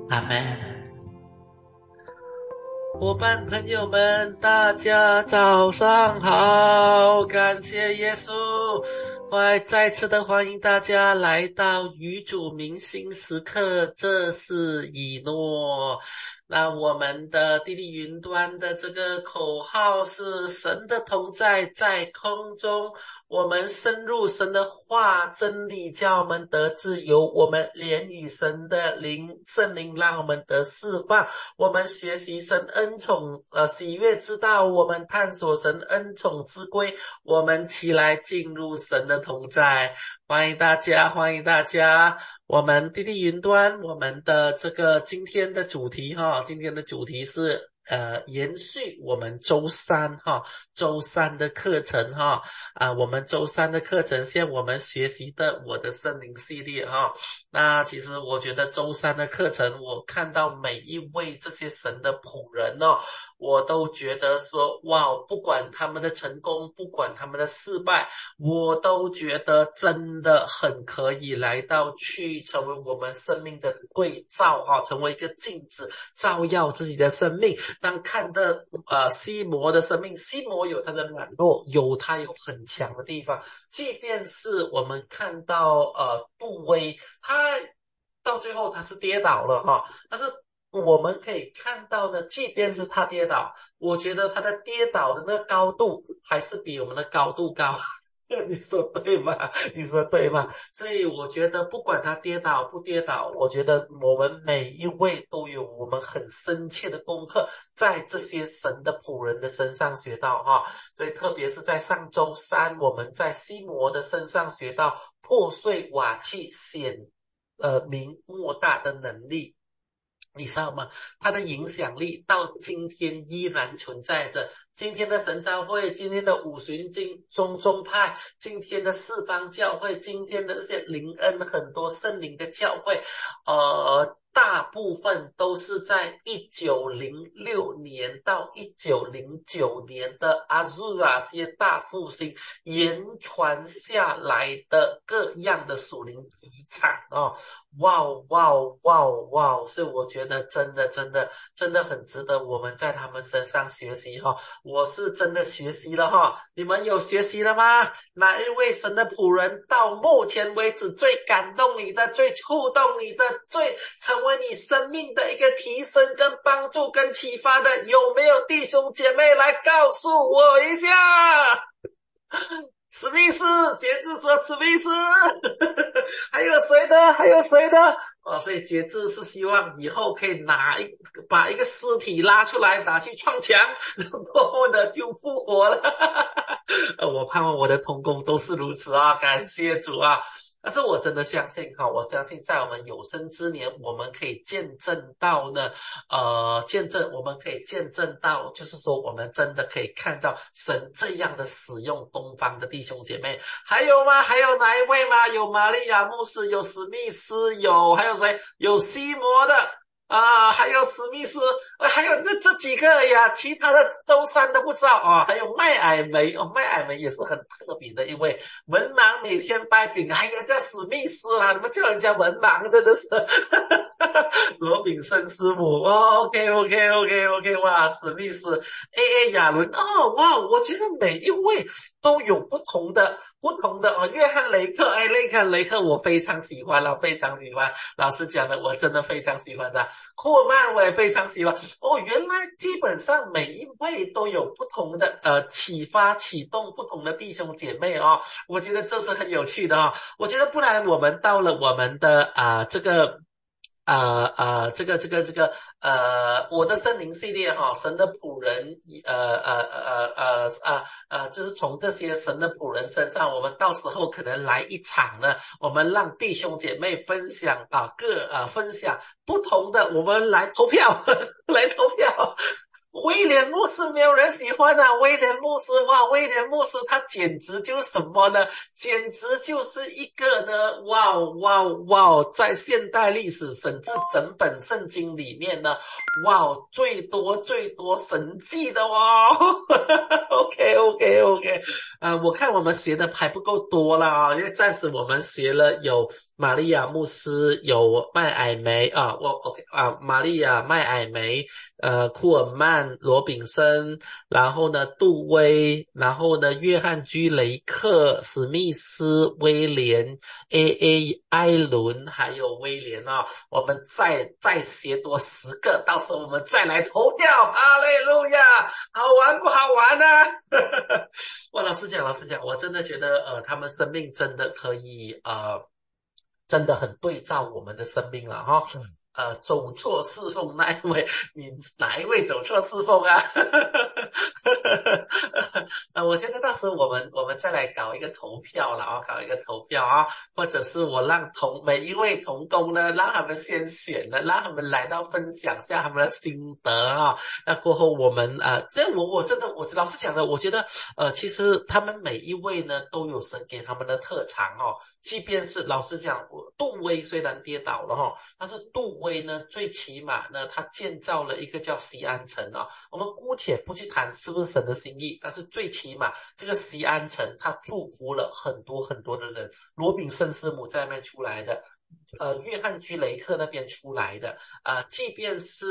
阿们。伙伴朋友们，大家早上好，感谢耶稣，再次的欢迎大家来到与主明星时刻，这是以诺。那我们的地利云端的这个口号是神的同在在空中，我们深入神的话真理，叫我们得自由，我们连与神的圣灵让我们得释放，我们学习神恩宠喜悦之道，我们探索神恩宠之规，我们起来进入神的同在。欢迎大家，欢迎大家。我们地利云端，我们的这个今天的主题是延续我们周三的课程我们周三的课程现在我们学习的我的圣灵系列那其实我觉得周三的课程，我看到每一位这些神的仆人我都觉得说哇，不管他们的成功，不管他们的失败，我都觉得真的很可以来到去成为我们生命的对照成为一个镜子，照耀自己的生命。当看到西摩的生命，西摩有他的软弱，他有很强的地方，即便是我们看到杜威，他到最后他是跌倒了但是我们可以看到的，即便是他跌倒，我觉得他的跌倒的那个高度还是比我们的高度高。你说对吗？你说对吗？所以我觉得不管他跌倒不跌倒，我觉得我们每一位都有我们很深切的功课在这些神的仆人的身上学到所以特别是在上周三，我们在西摩的身上学到破碎瓦器显明莫大的能力，你知道吗？它的影响力到今天依然存在着。今天的神召会，今天的五旬宗派，今天的四方教会，今天的这些灵恩，很多圣灵的教会大部分都是在1906年到1909年的阿祖拉这些大复兴延传下来的各样的属灵遗产哇！所以我觉得真的很值得我们在他们身上学习我是真的学习了你们有学习了吗？哪一位神的仆人到目前为止最感动你的，最触动你的，最成为你生命的一个提升跟帮助跟启发的，有没有弟兄姐妹来告诉我一下？史密斯，节制说史密斯还有谁的所以节制是希望以后可以把一个尸体拉出来拿去撞墙，然后呢就复活了我盼望我的同工都是如此感谢主但是我真的相信我相信在我们有生之年，我们可以见证到呢我们可以见证到，就是说我们真的可以看到神这样的使用东方的弟兄姐妹。还有吗？还有哪一位吗？有玛利亚牧师，有史密斯，还有谁？有西摩的还有史密斯，还有这几个其他的周三都不知道还有麦尔梅麦尔梅也是很特别的一位文盲，每天掰饼，叫史密斯啦，你们叫人家文盲真的是罗炳生师母OK， 哇，史密斯 AA 亚伦哇，我觉得每一位都有不同的约翰雷克雷克我非常喜欢了，非常喜欢，老师讲的我真的非常喜欢的。库曼我也非常喜欢原来基本上每一位都有不同的启发启动不同的弟兄姐妹我觉得这是很有趣的我觉得不然我们到了我们的这个我的圣灵系列神的仆人就是从这些神的仆人身上，我们到时候可能来一场呢，我们让弟兄姐妹分享分享不同的，我们来投票来投票。威廉牧师没有人喜欢威廉牧师他简直就是什么呢？简直就是一个呢在现代历史甚至整本圣经里面呢最多神迹的OK， 我看我们学的还不够多啦因为暂时我们学了有玛利亚牧师，有麦矮梅啊，OK 啊，玛利亚麦矮梅，库尔曼罗炳森，然后呢杜威，然后呢约翰居雷克、史密斯、威廉、AA 艾伦，还有威廉啊，我们再写多10个，到时候我们再来投票，哈利路亚，好玩不好玩呢？哇，老实讲，我真的觉得他们生命真的可以真的很对照我们的生命了哈。走错侍奉那一位，你哪一位走错侍奉啊？我觉得到时候我们再来搞一个投票了啊，搞一个投票啊，或者是我让每一位同工呢，让他们先选了，让他们来到分享下他们的心得啊。那过后我们这我真的老实讲的，我觉得其实他们每一位呢都有神给他们的特长哦。即便是老实讲，杜威虽然跌倒了哈，但是杜威呢最起码呢他建造了一个叫西安城啊。我们姑且不去谈是不是神的心意，但是最起码这个西安城他祝福了很多很多的人，罗宾森师母在那边出来的。约翰居雷克那边出来的，即便是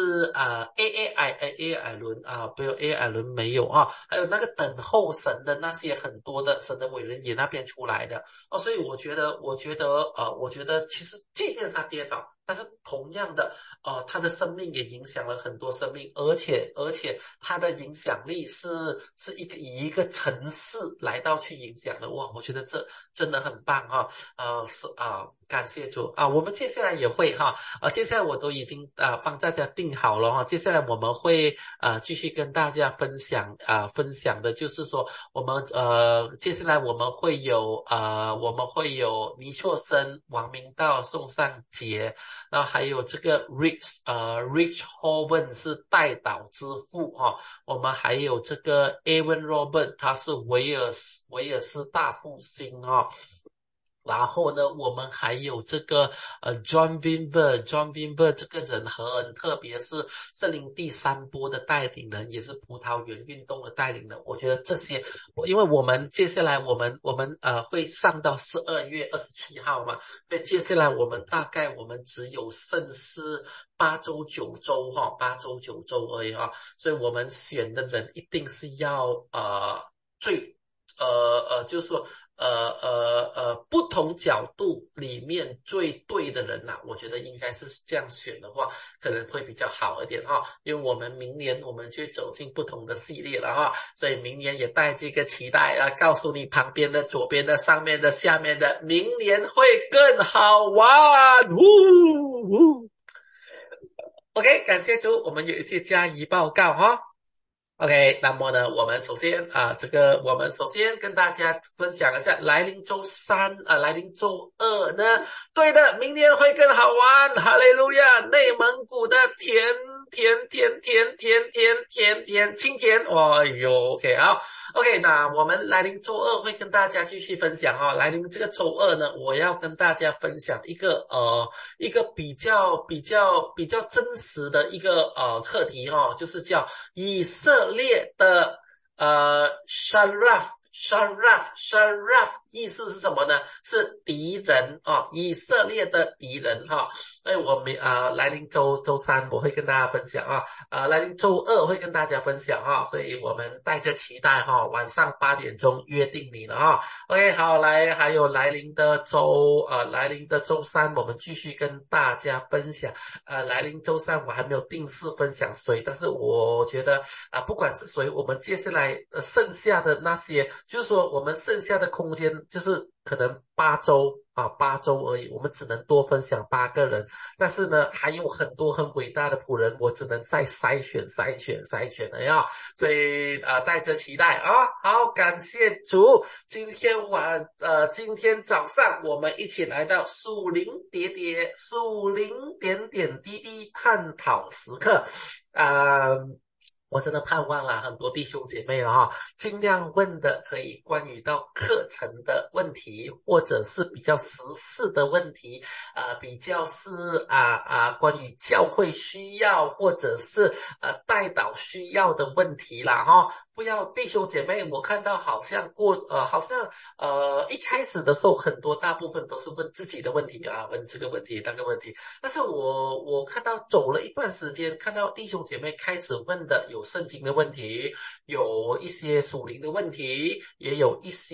A 艾伦不有 A 艾伦没有啊，还有那个等候神的那些很多的神的伟人也那边出来的所以我觉得其实即便他跌倒，但是同样的他的生命也影响了很多生命，而且他的影响力是以一个城市来到去影响的。哇，我觉得这真的很棒感谢主我们接下来也会接下来我都已经帮大家定好了接下来我们会继续跟大家分享的就是说我们接下来我们会有倪柝声、王明道、宋尚杰，然后还有这个 Rich Hoven 是代祷之父我们还有这个 Evan Robert 他是威尔斯大复兴然后呢，我们还有这个John Bimber 这个人很特别，是圣灵第3波的带领人，也是葡萄园运动的带领人。我觉得这些，因为我们接下来我们会上到12月27号嘛，所以接下来我们大概只有剩是8周9周8周9周而已所以我们选的人一定是要就是说不同角度里面最对的人我觉得应该是这样选的话，可能会比较好一点因为我们明年我们就走进不同的系列了所以明年也带这个期待告诉你旁边的、左边的、上面的、下面的，明年会更好玩。OK， 感谢主，我们有一些嘉仪报告OK， 那么呢，我们首先跟大家分享一下，来临周3来临周2呢，对的，明年会更好玩，哈利路亚！内蒙古的清甜，哎呦 ，OK， 那我们来临周2会跟大家继续分享来临这个周2呢，我要跟大家分享一个比较真实的一个课题就是叫以色列的Sharaf 意思是什么呢？是敌人以色列的敌人所以我们来临周3我会跟大家分享来临周2会跟大家分享所以我们带着期待晚上8点钟约定你了OK， 好，还有来临的周3我们继续跟大家分享来临周3我还没有定式分享谁，但是我觉得不管是谁，我们接下来剩下的那些，就是说我们剩下的空间就是可能8周而已，我们只能多分享8个人，但是呢还有很多很伟大的仆人，我只能再筛选了所以带着期待好，感谢主，今天早上我们一起来到属灵点点滴滴探讨时刻我真的盼望啦，很多弟兄姐妹了哈，尽量问的可以关于到课程的问题，或者是比较时事的问题，比较是关于教会需要或者是代祷需要的问题啦哈。不要弟兄姐妹，我看到好像一开始的时候，很多大部分都是问自己的问题啊，问这个问题那个问题。但是我看到走了一段时间，看到弟兄姐妹开始问的有圣经的问题，有一些属灵的问题，也有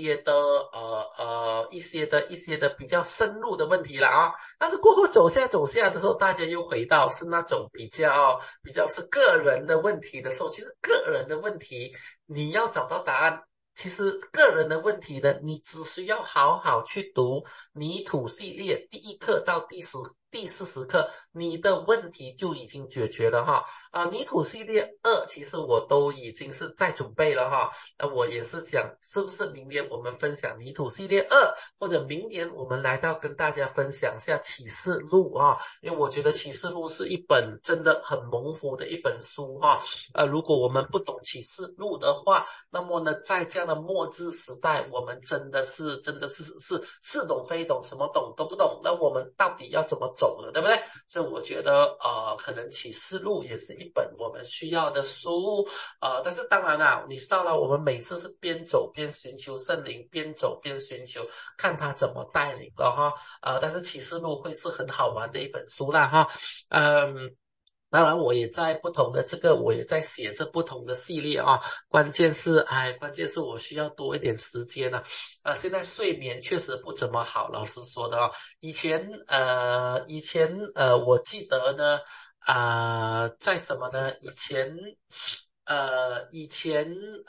一些的比较深入的问题了啊。但是过后走下的时候，大家又回到是那种比较是个人的问题的时候，其实个人的问题你要找到答案。其实个人的问题呢，你只需要好好去读泥土系列第1课到第40课，你的问题就已经解决了哈。泥土系列2其实我都已经是在准备了哈。我也是想是不是明年我们分享泥土系列2，或者明年我们来到跟大家分享一下启示录啊，因为我觉得启示录是一本真的很蒙福的一本书哈。如果我们不懂启示录的话，那么呢，在这样的末日时代，我们真的是似懂非懂，什么懂都不懂。那我们到底要怎么走呢？对不对？所以我觉得可能启示录也是一本我们需要的书。但是当然啦，你知道了，我们每次是边走边寻求圣灵，边走边寻求，看他怎么带领的哈。但是启示录会是很好玩的一本书啦哈。当然，我也在我也在写这不同的系列啊。关键是我需要多一点时间呢。现在睡眠确实不怎么好，老实说的啊。以前我记得呢，在什么呢？以前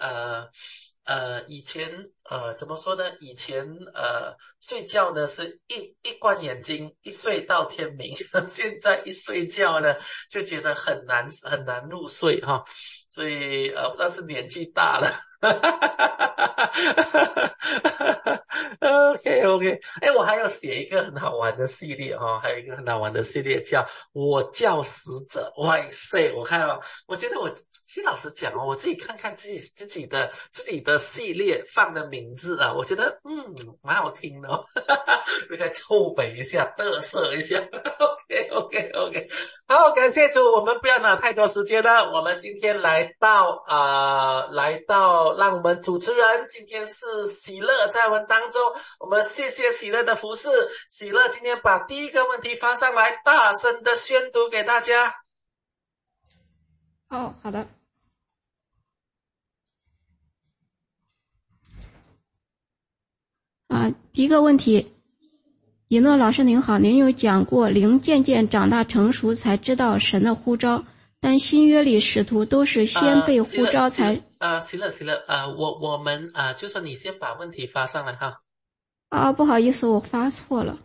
怎么说呢？以前睡觉呢是一关眼睛一睡到天明，现在一睡觉呢就觉得很难入睡哈。所以不知道是年纪大了。OK，哎，我还要写一个很好玩的系列哈，还有一个很好玩的系列叫我叫死者。哇塞，我看到，我觉得其实老实讲哦，我自己看看自己的系列放的名字啊，我觉得蛮好听的哦。就再臭美一下，嘚瑟一下。OK，好，感谢主，我们不要拿太多时间了。我们今天来到，让我们主持人今天是喜乐在我们当中，我们谢谢喜乐的服侍。喜乐今天把第一个问题发上来，大声的宣读给大家。 哦，好的。第一个问题，以诺老师您好，您有讲过灵渐渐长大成熟才知道神的呼召，但新约里使徒都是先被呼召才行了，我们就说你先把问题发上来哈。 不好意思，我发错了。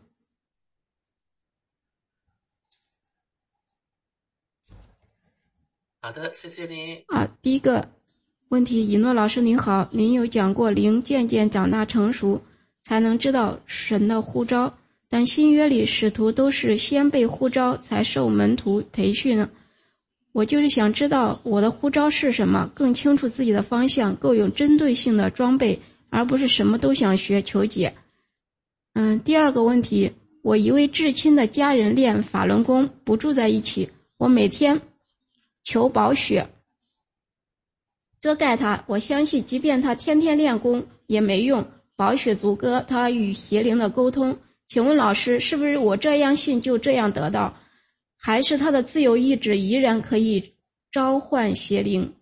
好的，谢谢你。 第一个问题，以诺老师您好，您有讲过灵渐渐长大成熟才能知道神的呼召，但新约里使徒都是先被呼召才受门徒培训呢。我就是想知道我的呼召是什么，更清楚自己的方向，更有针对性的装备，而不是什么都想学，求解。第二个问题，我一位至亲的家人练法轮功，不住在一起，我每天求宝血遮盖他，我相信即便他天天练功也没用，宝血阻隔他与邪灵的沟通。请问老师，是不是我这样信就这样得到，还是他的自由意志依然可以召唤邪灵？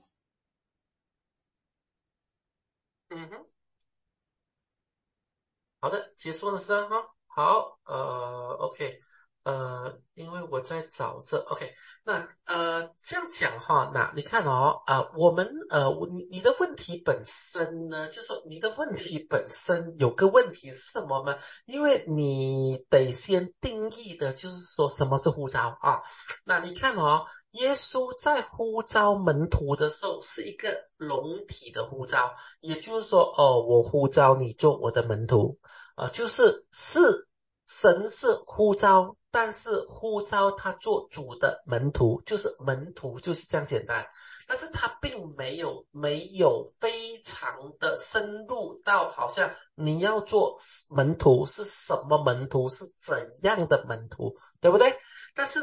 好的，结束了是吧？好，OK，因为我在找这，OK，那这样讲哈，那你看哦，我们你的问题本身呢，就说你的问题本身有个问题是什么呢？因为你得先定义的，就是说什么是呼召啊？那你看哦，耶稣在呼召门徒的时候是一个笼体的呼召，也就是说，我呼召你做我的门徒。就是神是呼召，但是呼召他做主的门徒，就是门徒就是这样简单。 但是他并没有非常的深入到好像你要做门徒是什么门徒，是怎样的门徒，对不对？但是呢，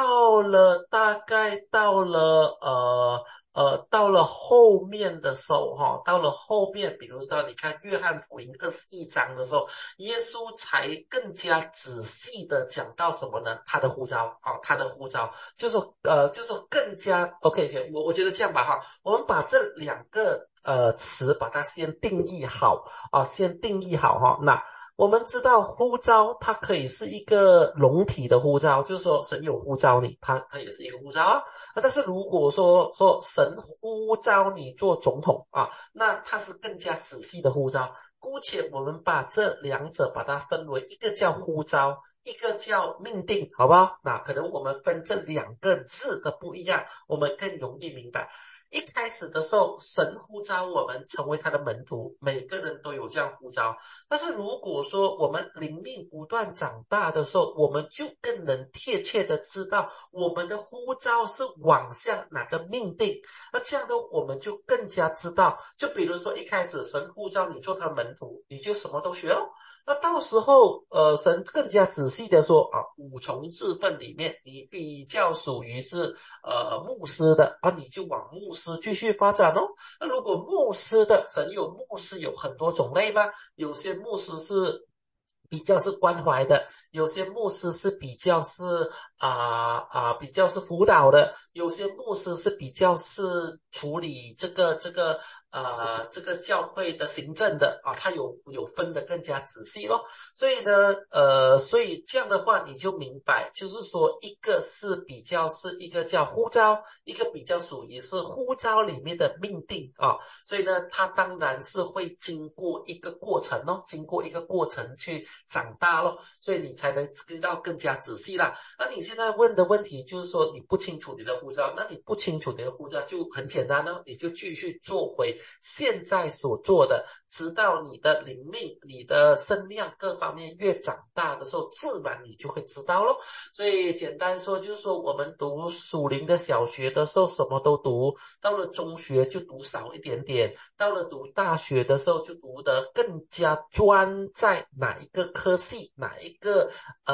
到了后面的时候到了后面，比如说你看约翰福音21章的时候，耶稣才更加仔细的讲到什么呢？他的呼召他的呼召就是更加 OK， 我觉得这样吧我们把这两个词把它先定义好先定义好那我们知道呼召它可以是一个笼体的呼召，就是说神有呼召你，它也是一个呼召但是如果说神呼召你做总统那它是更加仔细的呼召。姑且我们把这两者把它分为一个叫呼召，一个叫命定，好不好？那可能我们分这两个字的不一样，我们更容易明白。一开始的时候，神呼召我们成为他的门徒，每个人都有这样呼召。但是如果说我们灵命不断长大的时候，我们就更能贴切的知道我们的呼召是往向哪个命定。那这样的我们就更加知道，就比如说一开始神呼召你做他门徒，你就什么都学咯。那到时候神更加仔细的说五重制分里面你比较属于是牧师的你就往牧师继续发展那如果牧师的神有牧师有很多种类吧，有些牧师是比较是关怀的，有些牧师是比较是比较是辅导的，有些牧师是比较是处理这个教会的行政的他有分得更加仔细咯。所以呢所以这样的话你就明白，就是说一个是比较是一个叫呼召，一个比较属于是呼召里面的命定所以呢它当然是会经过一个过程经过一个过程去长大咯，所以你才能知道更加仔细啦。那你现在问的问题就是说你不清楚你的呼召，那你不清楚你的呼召就很简单你就继续做回现在所做的，直到你的灵命你的声量各方面越长大的时候，自然你就会知道咯。所以简单说就是说，我们读属灵的小学的时候什么都读，到了中学就读少一点点，到了读大学的时候就读得更加专在哪一个科系，哪一个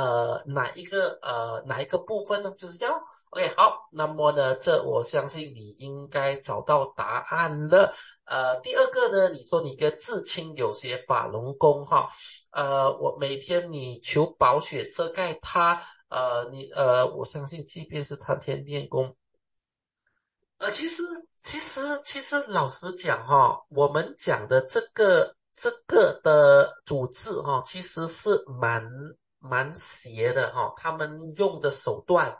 部分呢？就是这样。OK， 好，那么呢，这我相信你应该找到答案了。第二个呢，你说你跟至亲有些法轮功我每天你求宝血遮盖他，我相信即便是他天天功，其实老实讲我们讲的这个的主治其实是蛮邪的他们用的手段，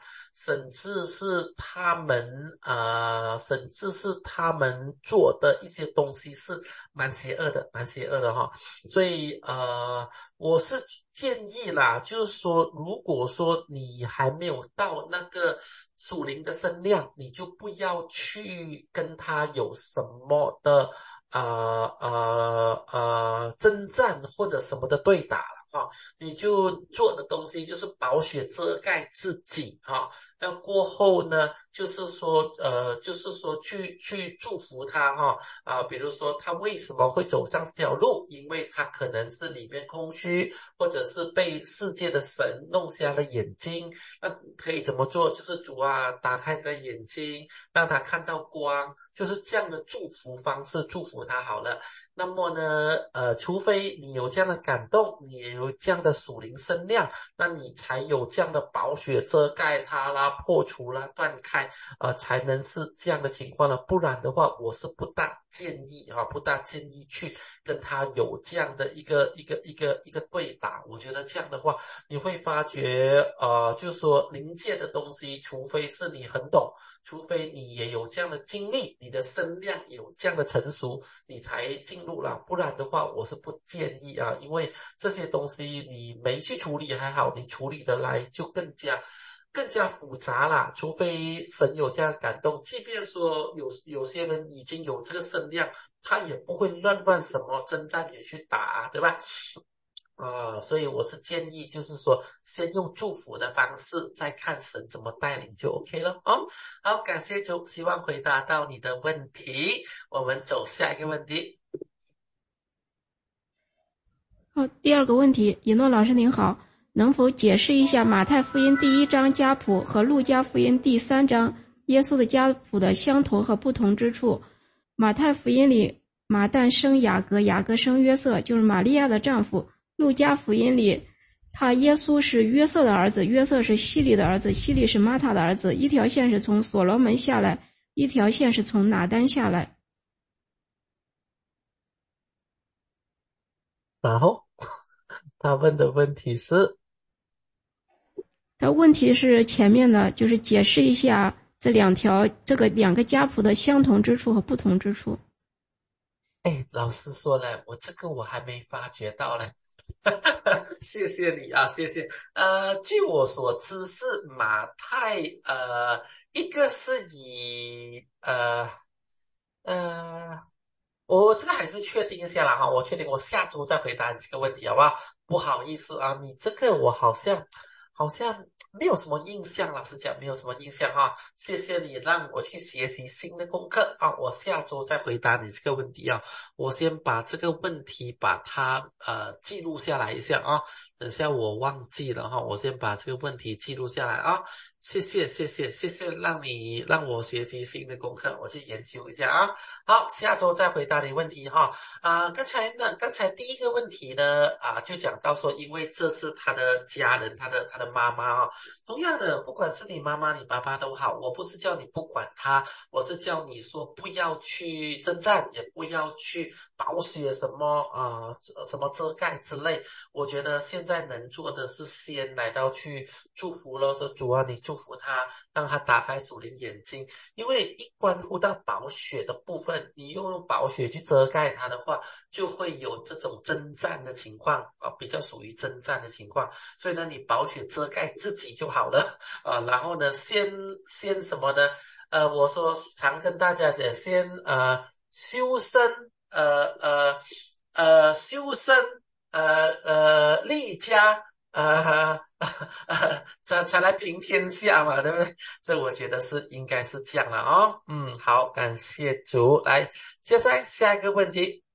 甚至是他们做的一些东西是蛮邪恶的所以我是建议啦，就是说，如果说你还没有到那个属灵的声量，你就不要去跟他有什么的征战或者什么的对打了你就做的东西就是保血遮盖自己那过后呢，就是说去祝福他比如说他为什么会走上这条路，因为他可能是里面空虚，或者是被世界的神弄瞎了眼睛，那可以怎么做？就是主打开他的眼睛，让他看到光，就是这样的祝福方式祝福他好了。那么呢除非你有这样的感动，你也有这样的属灵声量，那你才有这样的宝血遮盖它啦，破除啦，断开才能是这样的情况了。不然的话我是不大建议去跟他有这样的一个对打。我觉得这样的话你会发觉就是说灵界的东西，除非是你很懂，除非你也有这样的经历，你的声量有这样的成熟，你才进入了，不然的话我是不建议因为这些东西你没去处理还好，你处理得来就更加复杂啦。除非神有这样感动，即便说有些人已经有这个声量，他也不会乱什么征战也去打对吧？ 所以我是建议，就是说，先用祝福的方式，再看神怎么带领就 OK 了哦。好，感谢主，希望回答到你的问题。我们走下一个问题。 好，第二个问题，以诺老师您好，能否解释一下马太福音第1章家谱和路加福音第3章耶稣的家谱的相同和不同之处？马太福音里马旦生雅各，雅各生约瑟，就是玛利亚的丈夫。路加福音里耶稣是约瑟的儿子，约瑟是希里的儿子，希里是玛塔的儿子，一条线是从所罗门下来，一条线是从拿单下来。 然后他问的问题是， 他问题是前面的，就是解释一下这两个家谱的相同之处和不同之处。 老师说了，我还没发觉到呢。谢谢你啊，谢谢。据我所知是马太，一个是以我这个还是确定一下啦哈，我确定我下周再回答你这个问题好不好？不好意思啊，你这个我好像没有什么印象，老实讲没有什么印象哈。谢谢你让我去学习新的功课啊，我下周再回答你这个问题啊。我先把这个问题把它记录下来一下啊，等下我忘记了哈，我先把这个问题记录下来啊。谢谢让我学习新的功课，我去研究一下啊。好，下周再回答你问题哈。刚才第一个问题呢就讲到说，因为这是他的家人，他的妈妈啊。同样的，不管是你妈妈、你爸爸都好，我不是叫你不管他，我是叫你说不要去征战，也不要去保血什么遮盖之类。我觉得现在能做的是先来到去祝福了，说主啊，你祝福他，让他打开属灵眼睛。因为一关乎到宝血的部分，你用宝血去遮盖它的话，就会有这种征战的情况比较属于征战的情况。所以呢，你宝血遮盖自己就好了然后呢，先什么呢？我说常跟大家讲，先修身，修身，立家，才来平天下嘛，对不对？这我觉得是应该是这样了哦。好，感谢主。来，接下来下一个问题。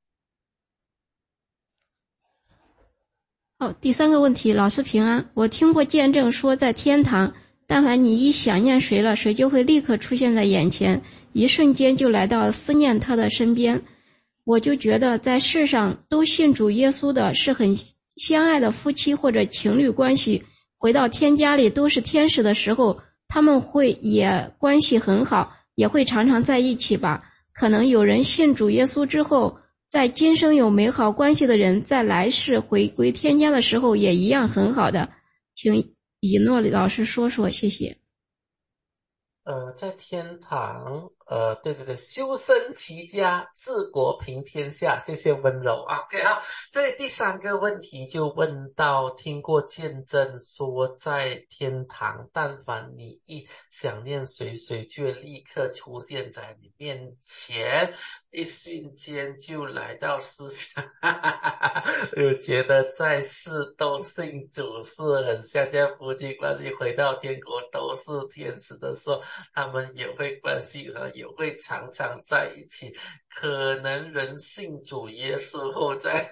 好，第3个问题，老师平安。我听过见证说，在天堂，但凡你一想念谁了，谁就会立刻出现在眼前，一瞬间就来到思念他的身边。我就觉得在世上都信主耶稣的是很相爱的夫妻或者情侣关系，回到天家里都是天使的时候，他们也关系很好，也会常常在一起吧。可能有人信主耶稣之后，在今生有美好关系的人，在来世回归天家的时候也一样很好的。请以诺老师说说，谢谢。 在天堂，对，修身齐家，治国平天下，谢谢温柔啊。OK 啊，这里第3个问题就问到，听过见证说，在天堂，但凡你一想念谁，谁就会立刻出现在你面前，一瞬间就来到思想。我觉得在世都信主是很像这样夫妻关系，回到天国都是天使的时候，他们也会关系也会常常在一起。可能人信主耶稣后再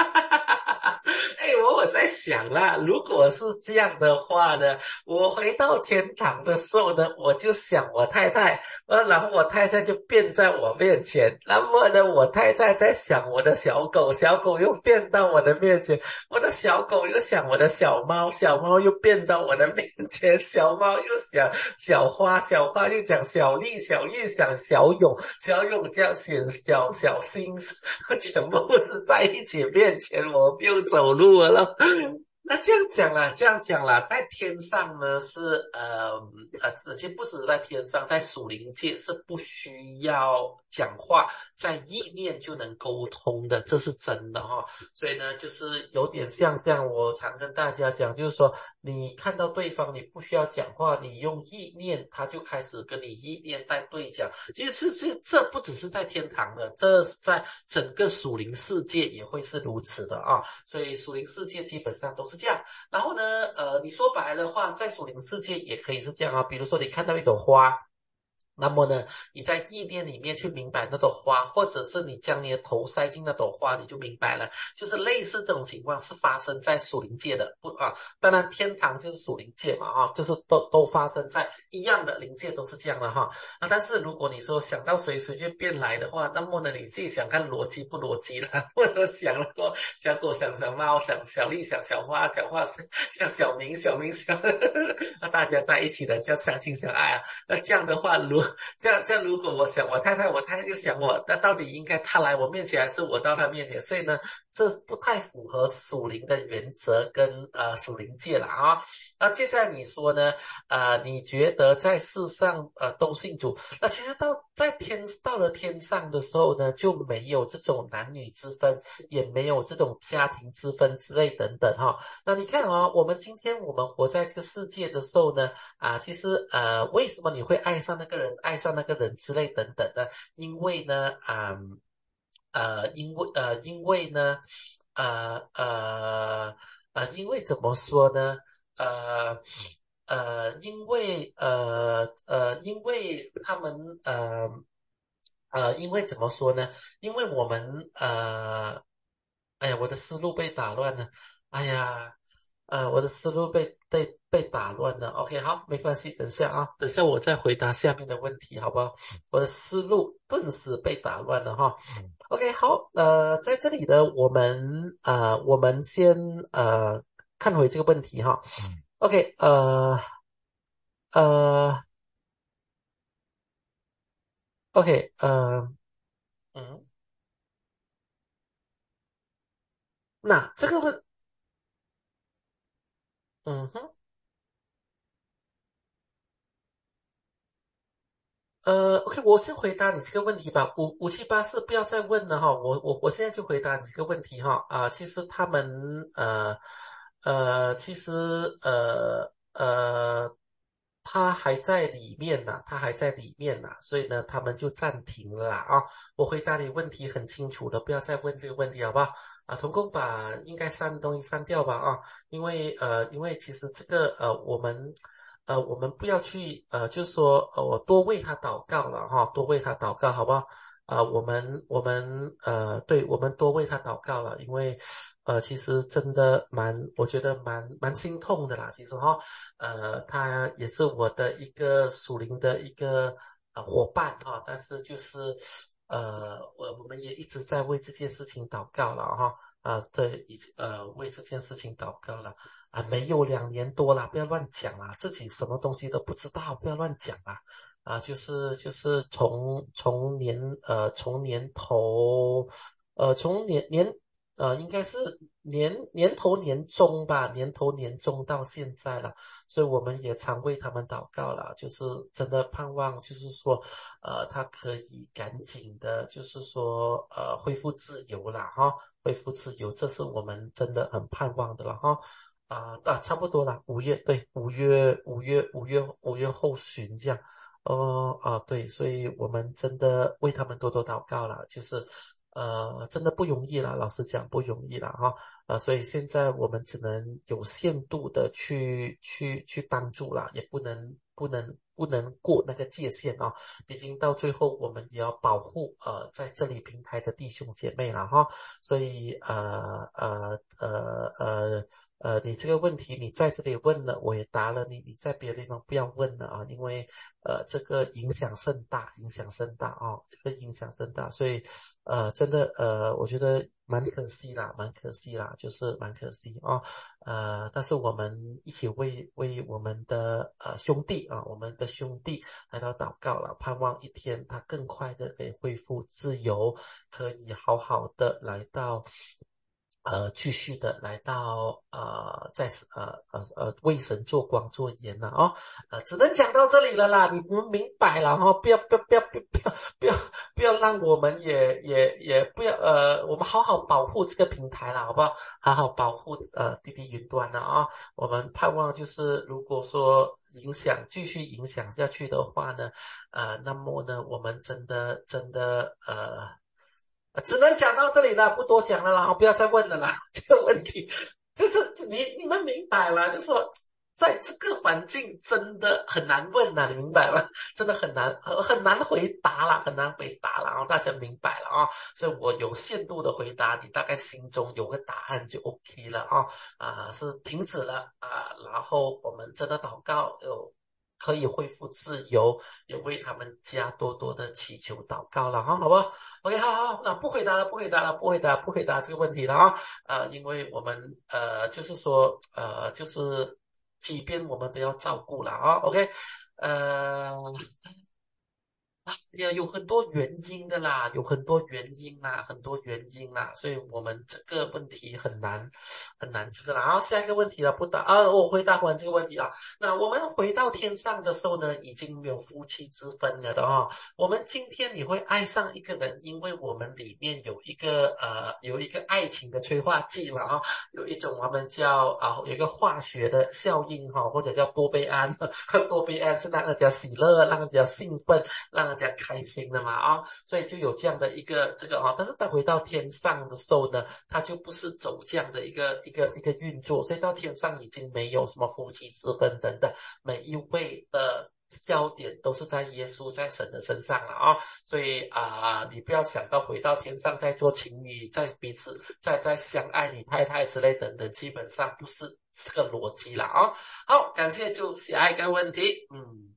我在想啦，如果是这样的话呢，我回到天堂的时候呢，我就想我太太，然后我太太就变在我面前，那么呢，我太太在想我的小狗，小狗又变到我的面前，我的小狗又想我的小猫，小猫又变到我的面前，小猫又想小花，小花又讲小丽，小丽想小勇，小勇这样选小心，全部是在一起面前，我不用走路了。 那这样讲啦，在天上呢是其实不只是在天上，在属灵界是不需要讲话，在意念就能沟通的，这是真的哈、所以呢，就是有点像我常跟大家讲，就是说你看到对方，你不需要讲话，你用意念，他就开始跟你意念在对讲。其实这不只是在天堂的，这是在整个属灵世界也会是如此的啊。所以属灵世界基本上都是这样。然后呢，你说白了的话，在属灵世界也可以是这样啊。比如说你看到一朵花。那么呢，你在意念里面去明白那朵花，或者是你将你的头塞进那朵花，你就明白了。就是类似这种情况是发生在属灵界的，不啊？当然天堂就是属灵界嘛啊，就是都发生在一样的灵界，都是这样的哈。啊，但是如果你说想到随就变来的话，那么呢你自己想看逻辑不逻辑了。或者想了过小狗想小猫想小丽想小花小花想小明想，那大家在一起的叫相亲相爱啊。那这样的话，这样，如果我想我太太，我太太就想我，那到底应该她来我面前，还是我到她面前？所以呢，这不太符合属灵的原则跟属灵界了啊。那接下来你说呢？你觉得在世上都信主，那其实到了天上的时候呢，就没有这种男女之分，也没有这种家庭之分之类等等哈。那你看啊、我们今天我们活在这个世界的时候呢。其实为什么你会爱上那个人，爱上那个人之类等等的？因为呢，因为呢，因为怎么说呢？呃因为他们因为怎么说呢？因为我们哎呀，我的思路被打乱了。哎呀，我的思路被打乱了。OK，好，没关系，等下啊，等下我再回答下面的问题，好不好？我的思路顿时被打乱了哈。OK，好，在这里呢，我们先看回这个问题哈。OK，呃，OK，嗯，那这个嗯哼。OK，我先回答你这个问题吧。5784不要再问了哈，我现在就回答你这个问题哈。其实他们其实他还在里面呢，他还在里面呢，所以呢，他们就暂停了啦啊。我回答你问题很清楚的，不要再问这个问题好不好？童工把应该删的东西删掉吧啊，因为其实这个我们不要去就是说我多为他祷告了哈，多为他祷告好不好？对，我们多为他祷告了，因为其实真的我觉得蛮心痛的啦，其实哈，他也是我的一个属灵的一个伙伴哈，但是就是我们也一直在为这件事情祷告了哈，对，为这件事情祷告了。没有2年多啦，不要乱讲啦，自己什么东西都不知道，不要乱讲啦。就是从年头，从应该是年头年中吧，年头年中到现在了，所以我们也常为他们祷告了，就是真的盼望，就是说，他可以赶紧的，就是说，恢复自由啦，哈，恢复自由，这是我们真的很盼望的了，哈。差不多了，5月，对，五月后旬这样。对，所以我们真的为他们多多祷告了，就是真的不容易了，老实讲不容易了哈。所以现在我们只能有限度的去帮助了，也不能过那个界限啊。毕竟到最后我们也要保护在这里平台的弟兄姐妹了哈。所以你这个问题你在这里问了，我也答了你，你在别的地方不要问了啊，因为这个影响甚大，影响甚大啊，这个影响甚大，所以真的我觉得蛮可惜啦，蛮可惜啦，就是蛮可惜啊。但是我们一起为我们的兄弟啊，我们的兄弟来到祷告了，盼望一天他更快的可以恢复自由，可以好好的来到继续的来到在为神做光做盐了哦，只能讲到这里了啦，你们明白了哦，不要让我们也不要我们好好保护这个平台啦，好不好？好好保护滴滴云端了啊、我们盼望就是如果说继续影响下去的话呢，那么呢，我们真的只能讲到这里了，不多讲了啦，不要再问了啦。这个问题，你们明白了，就是说，在这个环境真的很难问了，你明白吗？真的很难回答了，很难回答了，然后大家明白了啊。所以我有限度的回答，你大概心中有个答案就 OK 了啊。是停止了然后我们真的祷告可以恢复自由，也为他们家多多的祈求祷告了哈，好不好？OK，好，那不回答了，不回答这个问题了啊。因为我们就是说就是即便我们都要照顾了啊。OK，呃，也有很多原因的啦，有很多原因啦，很多原因啦，所以我们这个问题很难这个啦。然后下一个问题了，不答我回答完这个问题啊。那我们回到天上的时候呢，已经没有夫妻之分了的哦。我们今天你会爱上一个人，因为我们里面有一个爱情的催化剂嘛哈、有一种我们叫有一个化学的效应哈、或者叫多巴胺，多巴胺是让人家喜乐，让人家兴奋，让人家开心的嘛所以就有这样的一个这个但是当回到天上的时候呢，它就不是走这样的一个运作，所以到天上已经没有什么夫妻之分等等，每一位的焦点都是在耶稣在神的身上了所以你不要想到回到天上再做情侣，再彼此再相爱你太太之类等等，基本上不是这个逻辑了好，感谢，就下一个问题。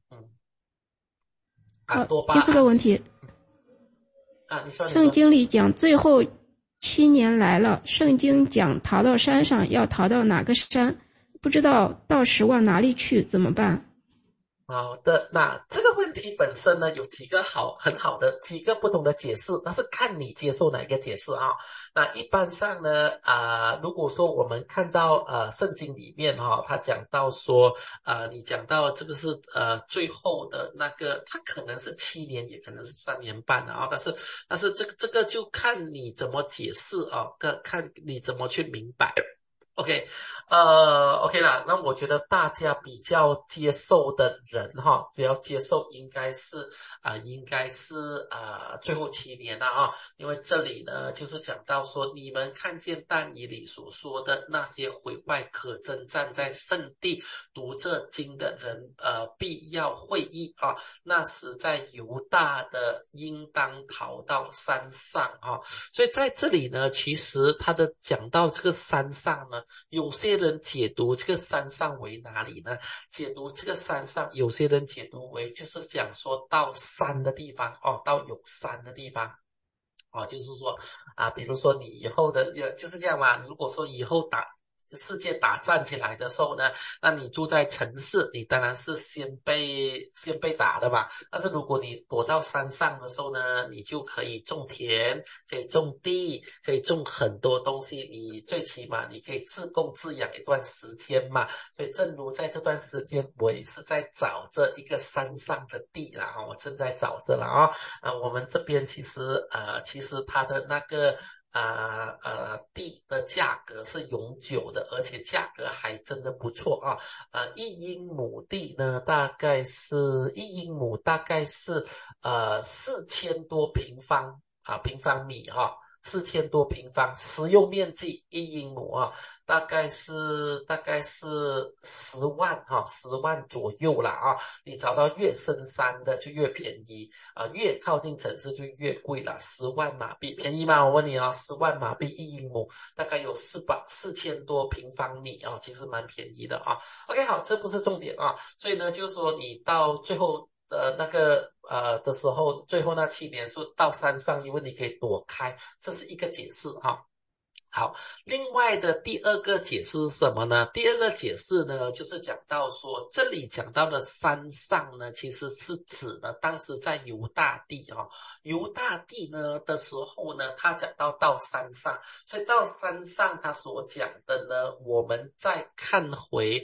好， 多巴第四个问题， 你说圣经里讲最后7年来了，圣经讲逃到山上，要逃到哪个山？不知道到时往哪里去，怎么办？ 好的，那这个问题本身呢，有很好的几个不同的解释，但是看你接受哪一个解释啊。那一般上呢，如果说我们看到圣经里面他讲到说你讲到这个是最后的那个，它可能是7年，也可能是3年半但是这个就看你怎么解释看你怎么去明白。OK 啦，那我觉得大家比较接受的人比较接受应该是最后7年了因为这里呢就是讲到说，你们看见但以理所说的那些毁坏可征战在圣地读这经的人必要会意那时在犹大的应当逃到山上所以在这里呢，其实他的讲到这个山上呢，有些人解读这个山上为哪里呢？解读这个山上，有些人解读为就是讲说到山的地方到有山的地方就是说比如说你以后的就是这样嘛。如果说以后世界打战起来的时候呢，那你住在城市，你当然是先被打的吧。但是如果你躲到山上的时候呢，你就可以种田，可以种地，可以种很多东西，你最起码你可以自供自养一段时间嘛。所以正如在这段时间，我也是在找着一个山上的地啦我正在找着了我们这边其实它的那个地的价格是永久的，而且价格还真的不错1英亩地呢，1英亩大概是4000多平方米4000多平方，实用面积1英亩大概是10万10万左右啦你找到越深山的就越便宜越靠近城市就越贵了。10万马币便宜吗？我问你10万马币1英亩，大概有4000多平方米其实蛮便宜的OK， 好，这不是重点所以呢，就是说你到最后那个的时候，最后那7年是到山上，因为你可以躲开，这是一个解释好，另外的第二个解释是什么呢？第二个解释呢，就是讲到说，这里讲到的山上呢，其实是指的当时在犹大地犹大地呢的时候呢，他讲到山上，所以到山上他所讲的呢，我们再看回。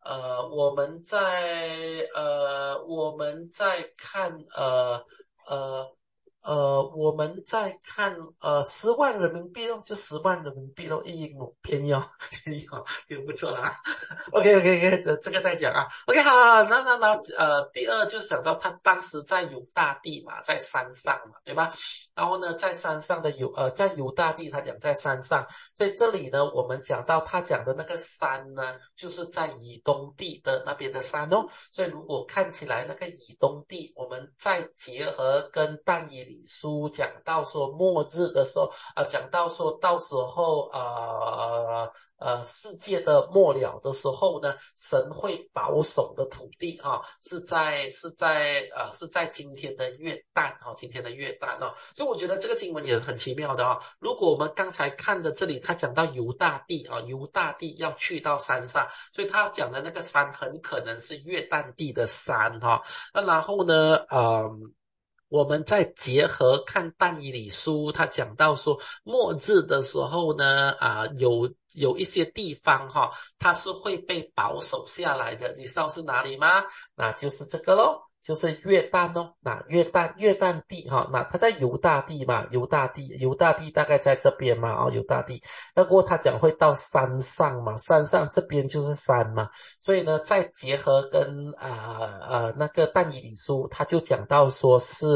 呃，我们在看10万人民币咯，就10万人民币咯，一英亩便宜哦，便宜哦，也不错啦。OK OK OK，这个再讲啊。OK，好，好，那第二就想到他当时在犹大地嘛，在山上嘛，对吧？然后呢，在山上的在犹大地，他讲在山上，所以这里呢，我们讲到他讲的那个山呢，就是在以东地的那边的山哦。所以如果看起来那个以东地，我们再结合跟但以理书讲到说末日的时候讲到说到时候世界的末了的时候呢，神会保守的土地是在今天的约旦今天的约旦所以我觉得这个经文也很奇妙的如果我们刚才看的这里，他讲到犹大地犹大地要去到山上，所以他讲的那个山很可能是约旦地的山那然后呢，我们再结合看但以理书，他讲到说末日的时候呢，有一些地方它是会被保守下来的，你知道是哪里吗？那就是这个咯。就是约旦哦，那约旦地那它在犹大地嘛，犹大地大概在这边嘛犹大地，那过后他讲会到山上嘛，山上这边就是山嘛，所以呢，再结合跟那个但以理书，他就讲到说是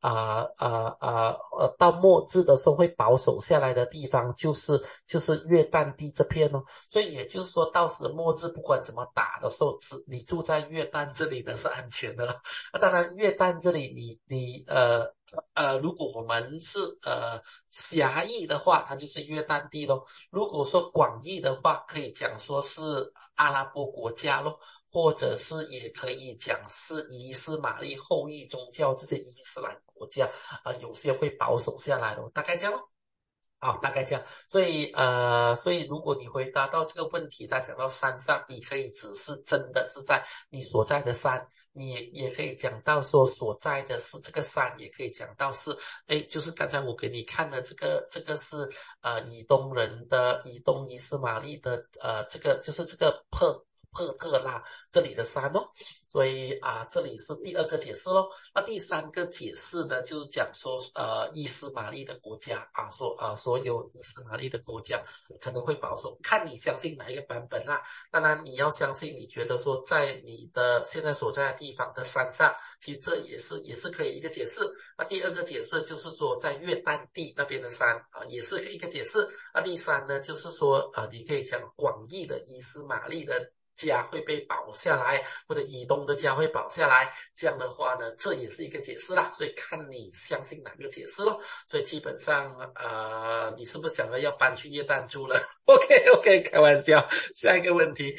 到末日的时候会保守下来的地方就是约旦地这片哦，所以也就是说到时末日不管怎么打的时候，你住在约旦这里呢是安全的了。当然约旦这里如果我们是狭义的话，它就是约旦地咯。如果说广义的话，可以讲说是阿拉伯国家咯。或者是也可以讲是伊斯玛利后裔宗教这些伊斯兰国家有些会保守下来的，大概这样咯。大概这样，所以如果你回答到这个问题，他讲到山上，你可以只是真的是在你所在的山，你也可以讲到说所在的是这个山，也可以讲到是，就是刚才我给你看的这个是以东伊斯玛利的这个就是这个珀特拉这里的山哦，所以这里是第二个解释咯。那第三个解释呢，就是讲说伊斯玛利的国家所有伊斯玛利的国家可能会保守，看你相信哪一个版本啦。当然你要相信，你觉得说在你的现在所在的地方的山上，其实这也是可以一个解释。那第二个解释就是说在约旦地那边的山也是一个解释。那第三呢，就是说你可以讲广义的伊斯玛利的家会被保下来，或者以东的家会保下来，这样的话呢，这也是一个解释啦。所以看你相信哪个解释咯。所以基本上你是不是想要搬去约旦住了？OK， 开玩笑。下一个问题。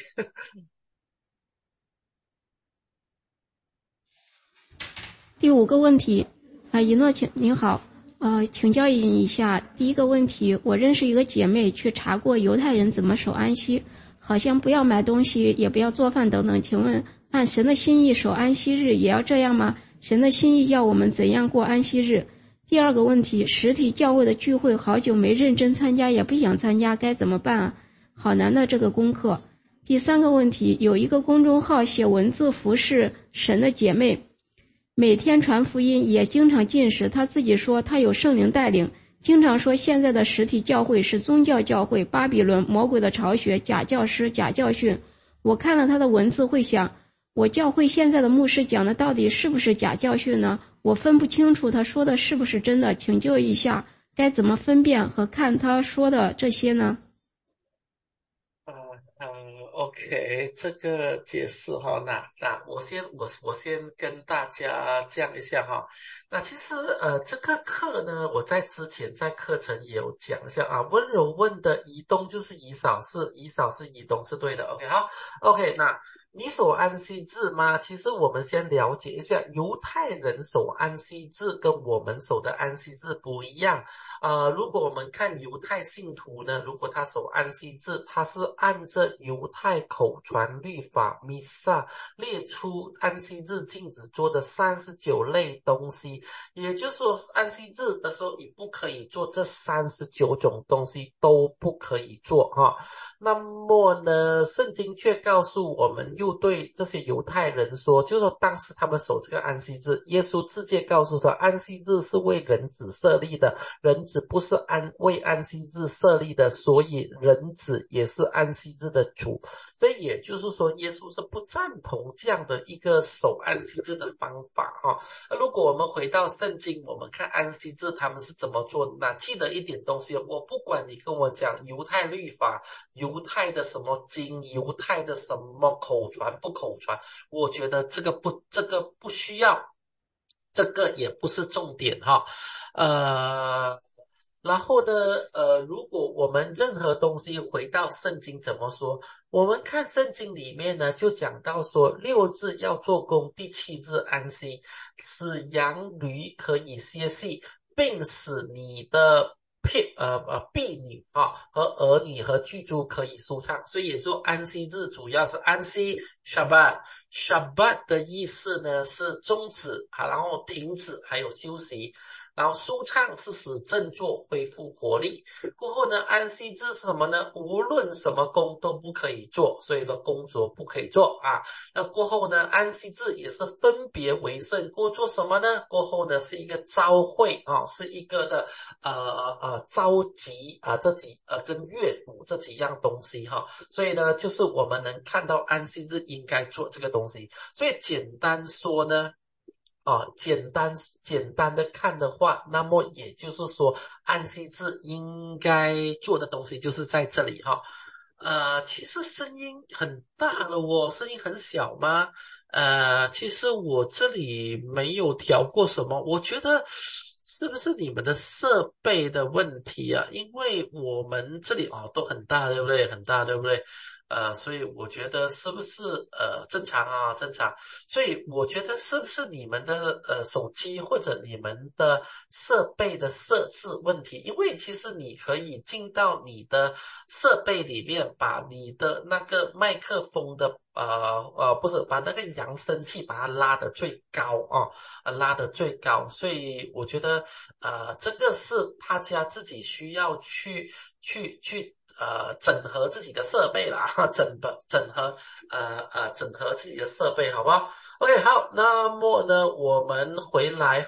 第5个问题一诺您好，请教一下，第一个问题，我认识一个姐妹去查过犹太人怎么守安息，好像不要买东西，也不要做饭等等，请问按神的心意守安息日也要这样吗？神的心意要我们怎样过安息日？第二个问题，实体教会的聚会好久没认真参加，也不想参加，该怎么办啊？好难的这个功课。第三个问题，有一个公众号写文字服侍神的姐妹，每天传福音，也经常进食，她自己说她有圣灵带领，经常说现在的实体教会是宗教教会，巴比伦魔鬼的巢穴，假教师，假教训。我看了他的文字会想，我教会现在的牧师讲的到底是不是假教训呢？我分不清楚他说的是不是真的，请教一下该怎么分辨和看他说的这些呢 ？OK， 这个解释那我先跟大家讲一下那其实这个课呢，我在之前在课程也有讲一下温柔问的移动就是以扫是移动是对的。OK， 好 ，OK， 那你守安息日吗？其实我们先了解一下，犹太人守安息日跟我们守的安息日不一样。如果我们看犹太信徒呢，如果他守安息日，他是按着犹太口传律法弥撒列出安息日禁止做的39类东西，也就是说，安息日的时候你不可以做这39种东西都不可以做哈。那么呢，圣经却告诉我们，又对这些犹太人说，就是说当时他们守这个安息日，耶稣直接告诉他，安息日是为人子设立的，人子不是为安息日设立的，所以人子也是安息日的主。所以也就是说，耶稣是不赞同这样的一个守安息日的方法哈。如果我们回到圣经，我们看安息日他们是怎么做的，那记得一点东西，我不管你跟我讲犹太律法，犹太的什么经，犹太的什么口传不口传，我觉得这个不需要，这个也不是重点哈。然后呢，如果我们任何东西回到圣经怎么说？我们看圣经里面呢，就讲到说6日要做工，第7日安息，使羊驴可以歇息，并使你的婢女和儿女和居住可以舒畅。所以也说安息日主要是安息 Shabbat 的意思呢是终止然后停止还有休息。然后舒畅是使振作恢复活力。过后呢，安息日是什么呢？无论什么工都不可以做，所以的工作不可以做啊。那过后呢，安息日也是分别为圣。过做什么呢？过后呢是一个朝会是一个的召集跟乐舞这几样东西哈。所以呢，就是我们能看到安息日应该做这个东西。所以简单说呢。简单的看的话，那么也就是说，安息日应该做的东西就是在这里哈。其实声音很大了哦，声音很小吗？其实我这里没有调过什么，我觉得是不是你们的设备的问题啊？因为我们这里都很大，对不对？很大，对不对？所以我觉得是不是正常啊？正常。所以我觉得是不是你们的手机或者你们的设备的设置问题？因为其实你可以进到你的设备里面，把你的那个麦克风的不是把那个扬声器把它拉得最高拉得最高。所以我觉得这个是大家自己需要去整合自己的设备啦，整合自己的设备，好不好 ？OK， 好，那么呢，我们回来，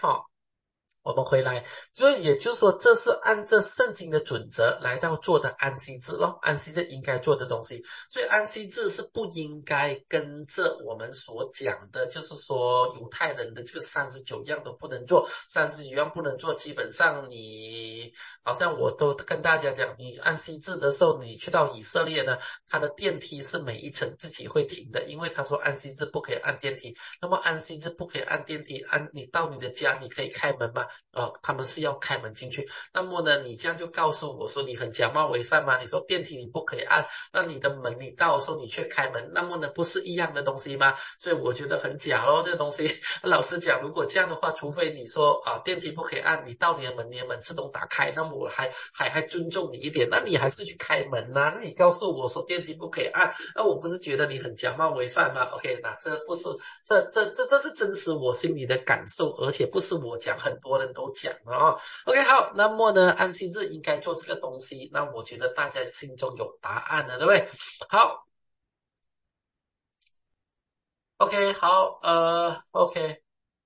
所以也就是说，这是按照圣经的准则来到做的安息日咯，安息日应该做的东西。所以安息日是不应该跟着我们所讲的，就是说犹太人的这个39样都不能做，39样不能做，基本上你好像我都跟大家讲，你安息日的时候，你去到以色列呢，它的电梯是每一层自己会停的，因为他说安息日不可以按电梯。那么安息日不可以按电梯，你到你的家你可以开门吗？他们是要开门进去。那么呢，你这样就告诉我说你很假冒伪善吗？你说电梯你不可以按，那你的门你到的时候你却开门，那么呢不是一样的东西吗？所以我觉得很假咯，这个东西。老实讲，如果这样的话，除非你说电梯不可以按，你到你的门自动打开，那么我还尊重你一点，那你还是去开门啊，那你告诉我说电梯不可以按，那我不是觉得你很假冒伪善吗 ？OK， 那这不是这是真实我心里的感受，而且不是我讲，很多人都讲了OK， 好，那么呢，安息日应该做这个东西，那我觉得大家心中有答案了，对不对？好 ，OK， 好，OK。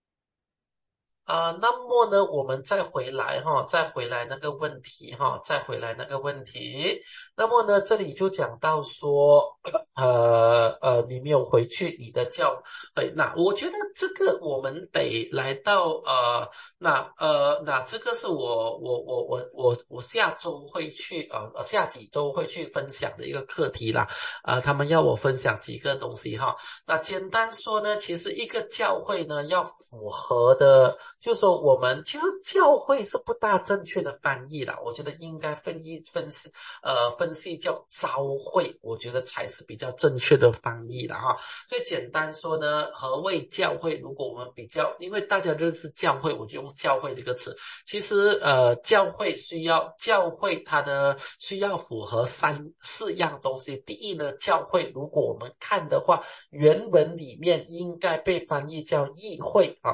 那么呢，我们再回来再回来那个问题再回来那个问题。那么呢，这里就讲到说，你没有回去你的教会，那我觉得这个我们得来到那这个是我下周会去下几周会去分享的一个课题啦。他们要我分享几个东西那简单说呢，其实一个教会呢要符合的就是说我们其实教会是不大正确的翻译啦，我觉得应该分析叫召会，我觉得才是比较正确的翻译啦哈。所以简单说呢，何谓教会？如果我们比较，因为大家认识教会，我就用教会这个词。其实教会它的需要符合四样东西。第一呢，教会如果我们看的话，原文里面应该被翻译叫议会啊，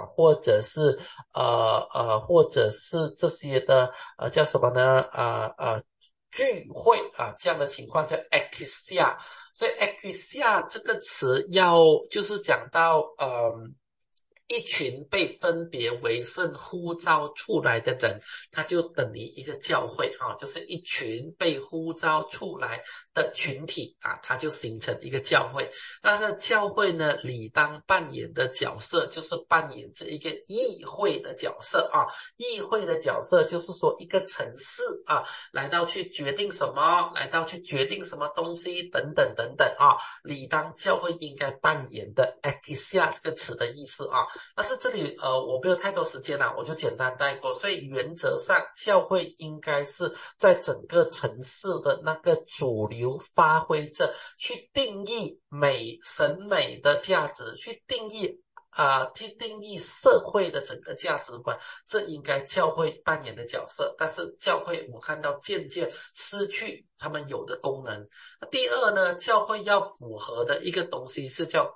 或者是这些的叫什么呢？聚会啊，这样的情况叫 ecclesia。所以 ecclesia 这个词就是讲到一群被分别为圣呼召出来的人，他就等于一个教会啊，就是一群被呼召出来的群体啊，它就形成一个教会。那这教会呢，理当扮演的角色就是扮演这一个议会的角色啊。议会的角色就是说一个城市啊，来到去决定什么，来到去决定什么东西等等等等啊，理当教会应该扮演的 ecclesia 这个词的意思啊。但是这里我没有太多时间了，我就简单带过。所以原则上教会应该是在整个城市的那个主流发挥着去定义审美的价值，去定义社会的整个价值观，这应该教会扮演的角色。但是教会我看到渐渐失去他们有的功能。第二呢，教会要符合的一个东西是叫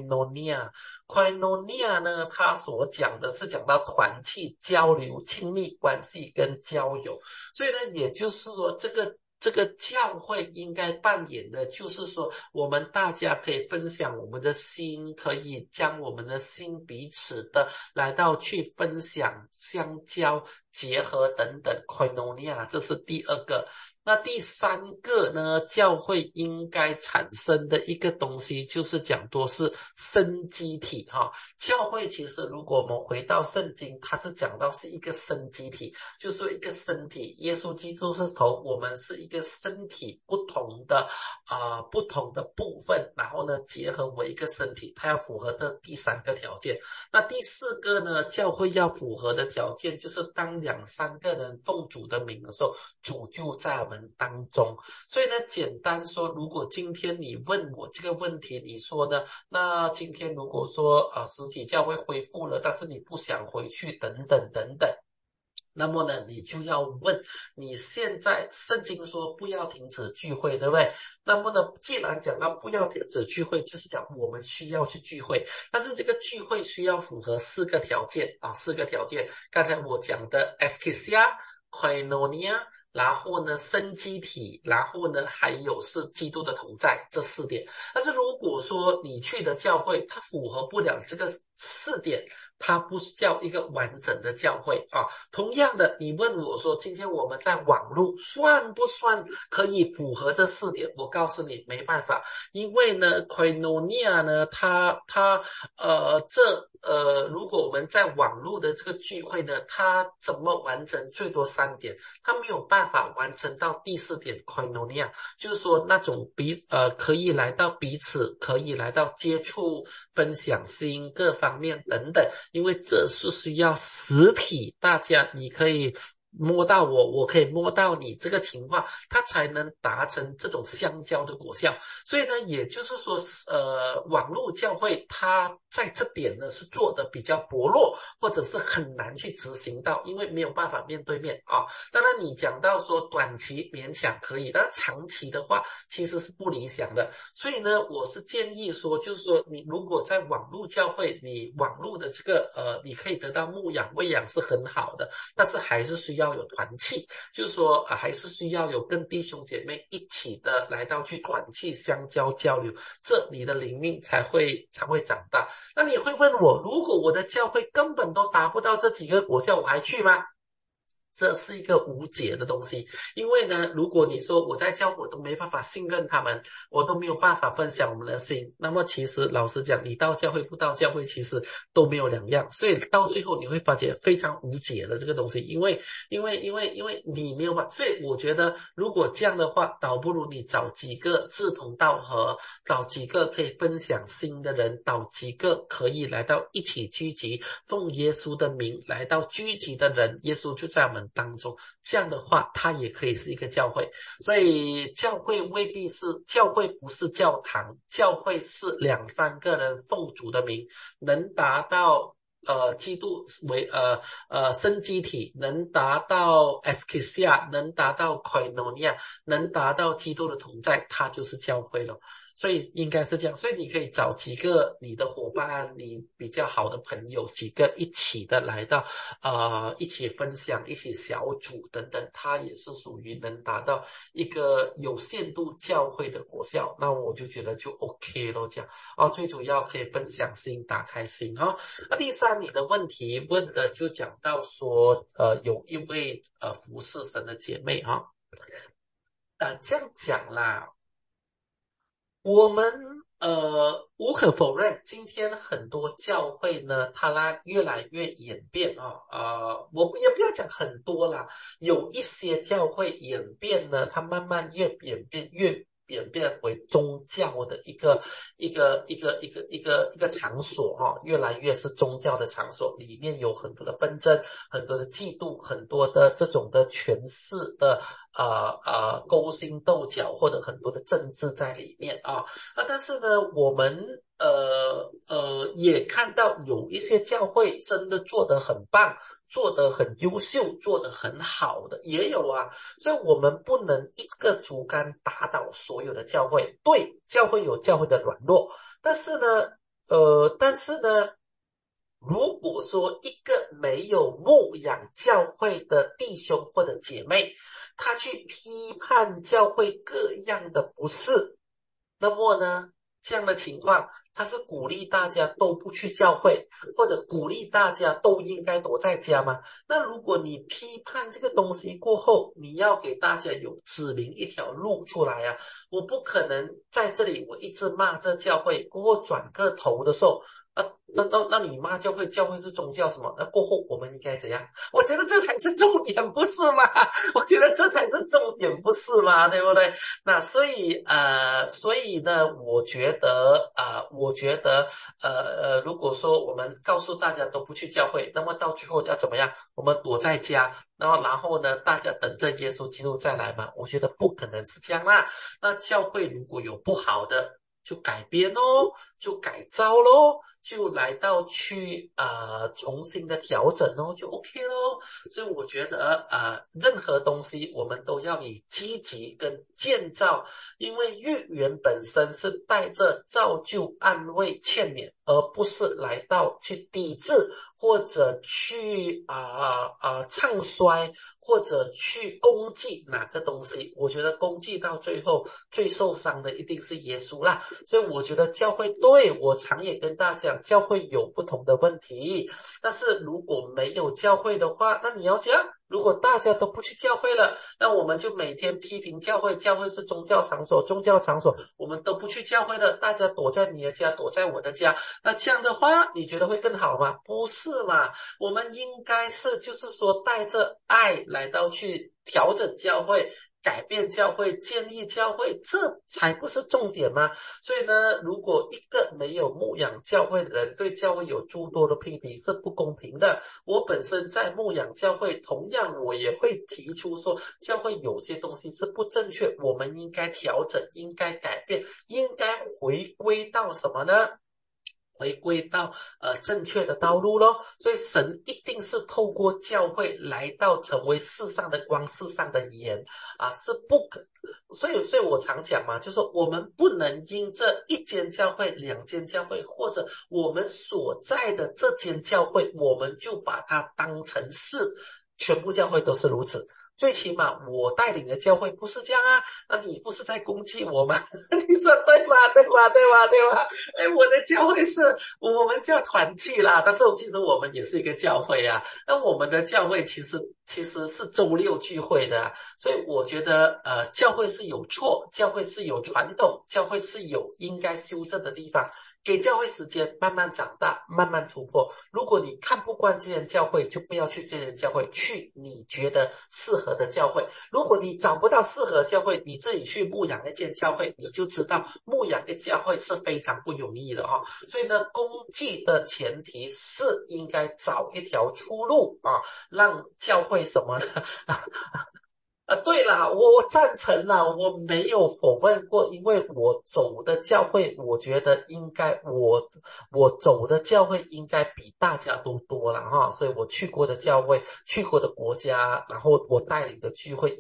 koinonia。koinonia 呢，它所讲的是讲到团契、交流、亲密关系跟交友。所以呢，也就是说这个教会应该扮演的就是说，我们大家可以分享我们的心，可以将我们的心彼此的来到去分享、相交、结合等等 koinonia， 这是第二个。那第三个呢，教会应该产生的一个东西就是讲多是生机体哈。教会其实如果我们回到圣经，它是讲到是一个生机体，就是说一个身体，耶稣基督是头，我们是一个身体不同的部分，然后呢结合为一个身体，它要符合的第三个条件。那第四个呢，教会要符合的条件就是当两三个人奉主的名的时候，主就在我们当中。所以呢，简单说，如果今天你问我这个问题，你说呢，那今天如果说实体教会恢复了，但是你不想回去等等等等，那么呢，你就要问，你现在圣经说不要停止聚会，对不对？那么呢，既然讲到不要停止聚会，就是讲我们需要去聚会，但是这个聚会需要符合四个条件啊，四个条件。刚才我讲的 ecclesia、koinonia，然后呢，生机体，然后呢，还有是基督的同在，这四点。但是如果说你去的教会，它符合不了这个四点，它不是叫一个完整的教会啊。同样的，你问我说，今天我们在网络算不算可以符合这四点？我告诉你，没办法，因为呢 koinonia 呢，如果我们在网络的这个聚会呢，它怎么完成？最多三点，它没有办法完成到第四点 koinonia， 就是说那种可以来到彼此，可以来到接触、分享心各方面等等，因为这是需要实体，大家你可以摸到我，我可以摸到你，这个情况它才能达成这种相交的果效。所以呢，也就是说网络教会它在这点呢是做的比较薄弱，或者是很难去执行到，因为没有办法面对面啊。当然你讲到说短期勉强可以，但长期的话其实是不理想的。所以呢，我是建议说，就是说你如果在网络教会，你网络的这个你可以得到牧养喂养是很好的，但是还是需要有团契，就是说还是需要有跟弟兄姐妹一起的来到去团契相交交流，这你的灵命才会长大。那你会问我，如果我的教会根本都达不到这几个果效，我还去吗？ 这是一个无解的东西，因为呢，如果你说我在教会都没办法信任他们，我都没有办法分享我们的心，那么其实老实讲，你到教会不到教会，其实都没有两样，所以到最后你会发现非常无解的这个东西，因为你没有办法，所以我觉得如果这样的话，倒不如你找几个志同道合，找几个可以分享心的人，找几个可以来到一起聚集，奉耶稣的名来到聚集的人，耶稣就在我们当中，这样的话它也可以是一个教会。所以教会未必是，教会不是教堂，教会是两三个人奉主的名，能达到基督为生机体，能达到 Ecclesia， 能达到 Koinonia， 能达到基督的同在，它就是教会了。所以应该是这样，所以你可以找几个你的伙伴，你比较好的朋友，几个一起的来到一起分享，一起小组等等，它也是属于能达到一个有限度教会的果效，那我就觉得就 OK 咯，这样最主要可以分享心，打开心那第三，你的问题问的就讲到说有一位服侍神的姐妹这样讲啦，我们无可否认，今天很多教会呢，它越来越演变我也不要讲很多啦，有一些教会演变呢，它慢慢越演变为宗教的一个场所越来越是宗教的场所，里面有很多的纷争，很多的嫉妒，很多的这种的权势的勾心斗角，或者很多的政治在里面但是呢，我们也看到有一些教会真的做得很棒，做得很优秀，做得很好的也有所以我们不能一个竹竿打倒所有的教会。对，教会有教会的软弱，但是呢如果说一个没有牧养教会的弟兄或者姐妹，他去批判教会各样的不是，那么呢，这样的情况，他是鼓励大家都不去教会，或者鼓励大家都应该躲在家吗？那如果你批判这个东西过后，你要给大家有指明一条路出来我不可能在这里我一直骂这教会，过后转个头的时候那你骂教会是宗教什么？那过后我们应该怎样？我觉得这才是重点，不是吗？我觉得这才是重点，不是吗？对不对？那所以呢，我觉得如果说我们告诉大家都不去教会，那么到最后要怎么样？我们躲在家，然后呢，大家等着耶稣基督再来嘛？我觉得不可能是这样啦。那教会如果有不好的，就改编就改造就来到去重新的调整就 OK 所以我觉得任何东西我们都要以积极跟建造，因为预言本身是带着造就、安慰、劝勉，而不是来到去抵制或者去唱衰或者去攻击哪个东西。我觉得攻击到最后最受伤的一定是耶稣啦。所以我觉得教会，对，我常也跟大家讲，教会有不同的问题，但是如果没有教会的话，那你要讲，如果大家都不去教会了，那我们就每天批评教会，教会是宗教场所，宗教场所我们都不去教会了，大家躲在你的家，躲在我的家，那这样的话你觉得会更好吗？不是嘛，我们应该是就是说带着爱来到去调整教会，改变教会，建立教会，这才不是重点吗？所以呢，如果一个没有牧养教会的人对教会有诸多的批评，是不公平的。我本身在牧养教会，同样我也会提出说，教会有些东西是不正确，我们应该调整，应该改变，应该回归到什么呢？回归到正确的道路咯。所以神一定是透过教会来到成为世上的光，世上的盐是不可。所以我常讲嘛，就是我们不能因这一间教会、两间教会，或者我们所在的这间教会，我们就把它当成是全部教会都是如此。 最起码我带领的教会不是这样啊，那你不是在攻击我吗？你说对吗？对吗？对吗？对吗？哎，我的教会是我们叫团契啦，但是其实我们也是一个教会啊。那我们的教会其实是周六聚会的啊，所以我觉得教会是有错，教会是有传统，教会是有应该修正的地方。给教会时间慢慢长大，慢慢突破。如果你看不惯这间教会，就不要去这间教会，去你觉得适合的教会。如果你找不到适合教会，你自己去牧养那间教会，你就知道牧养的教会是非常不容易的哦。所以呢，公祭的前提是应该找一条出路啊，让教会什么呢？对啦，我赞成啦，我没有否认过，因为我走的教会，我觉得应该我走的教会应该比大家都多了哈，所以我去过的教会，去过的国家，然后我带领的聚会，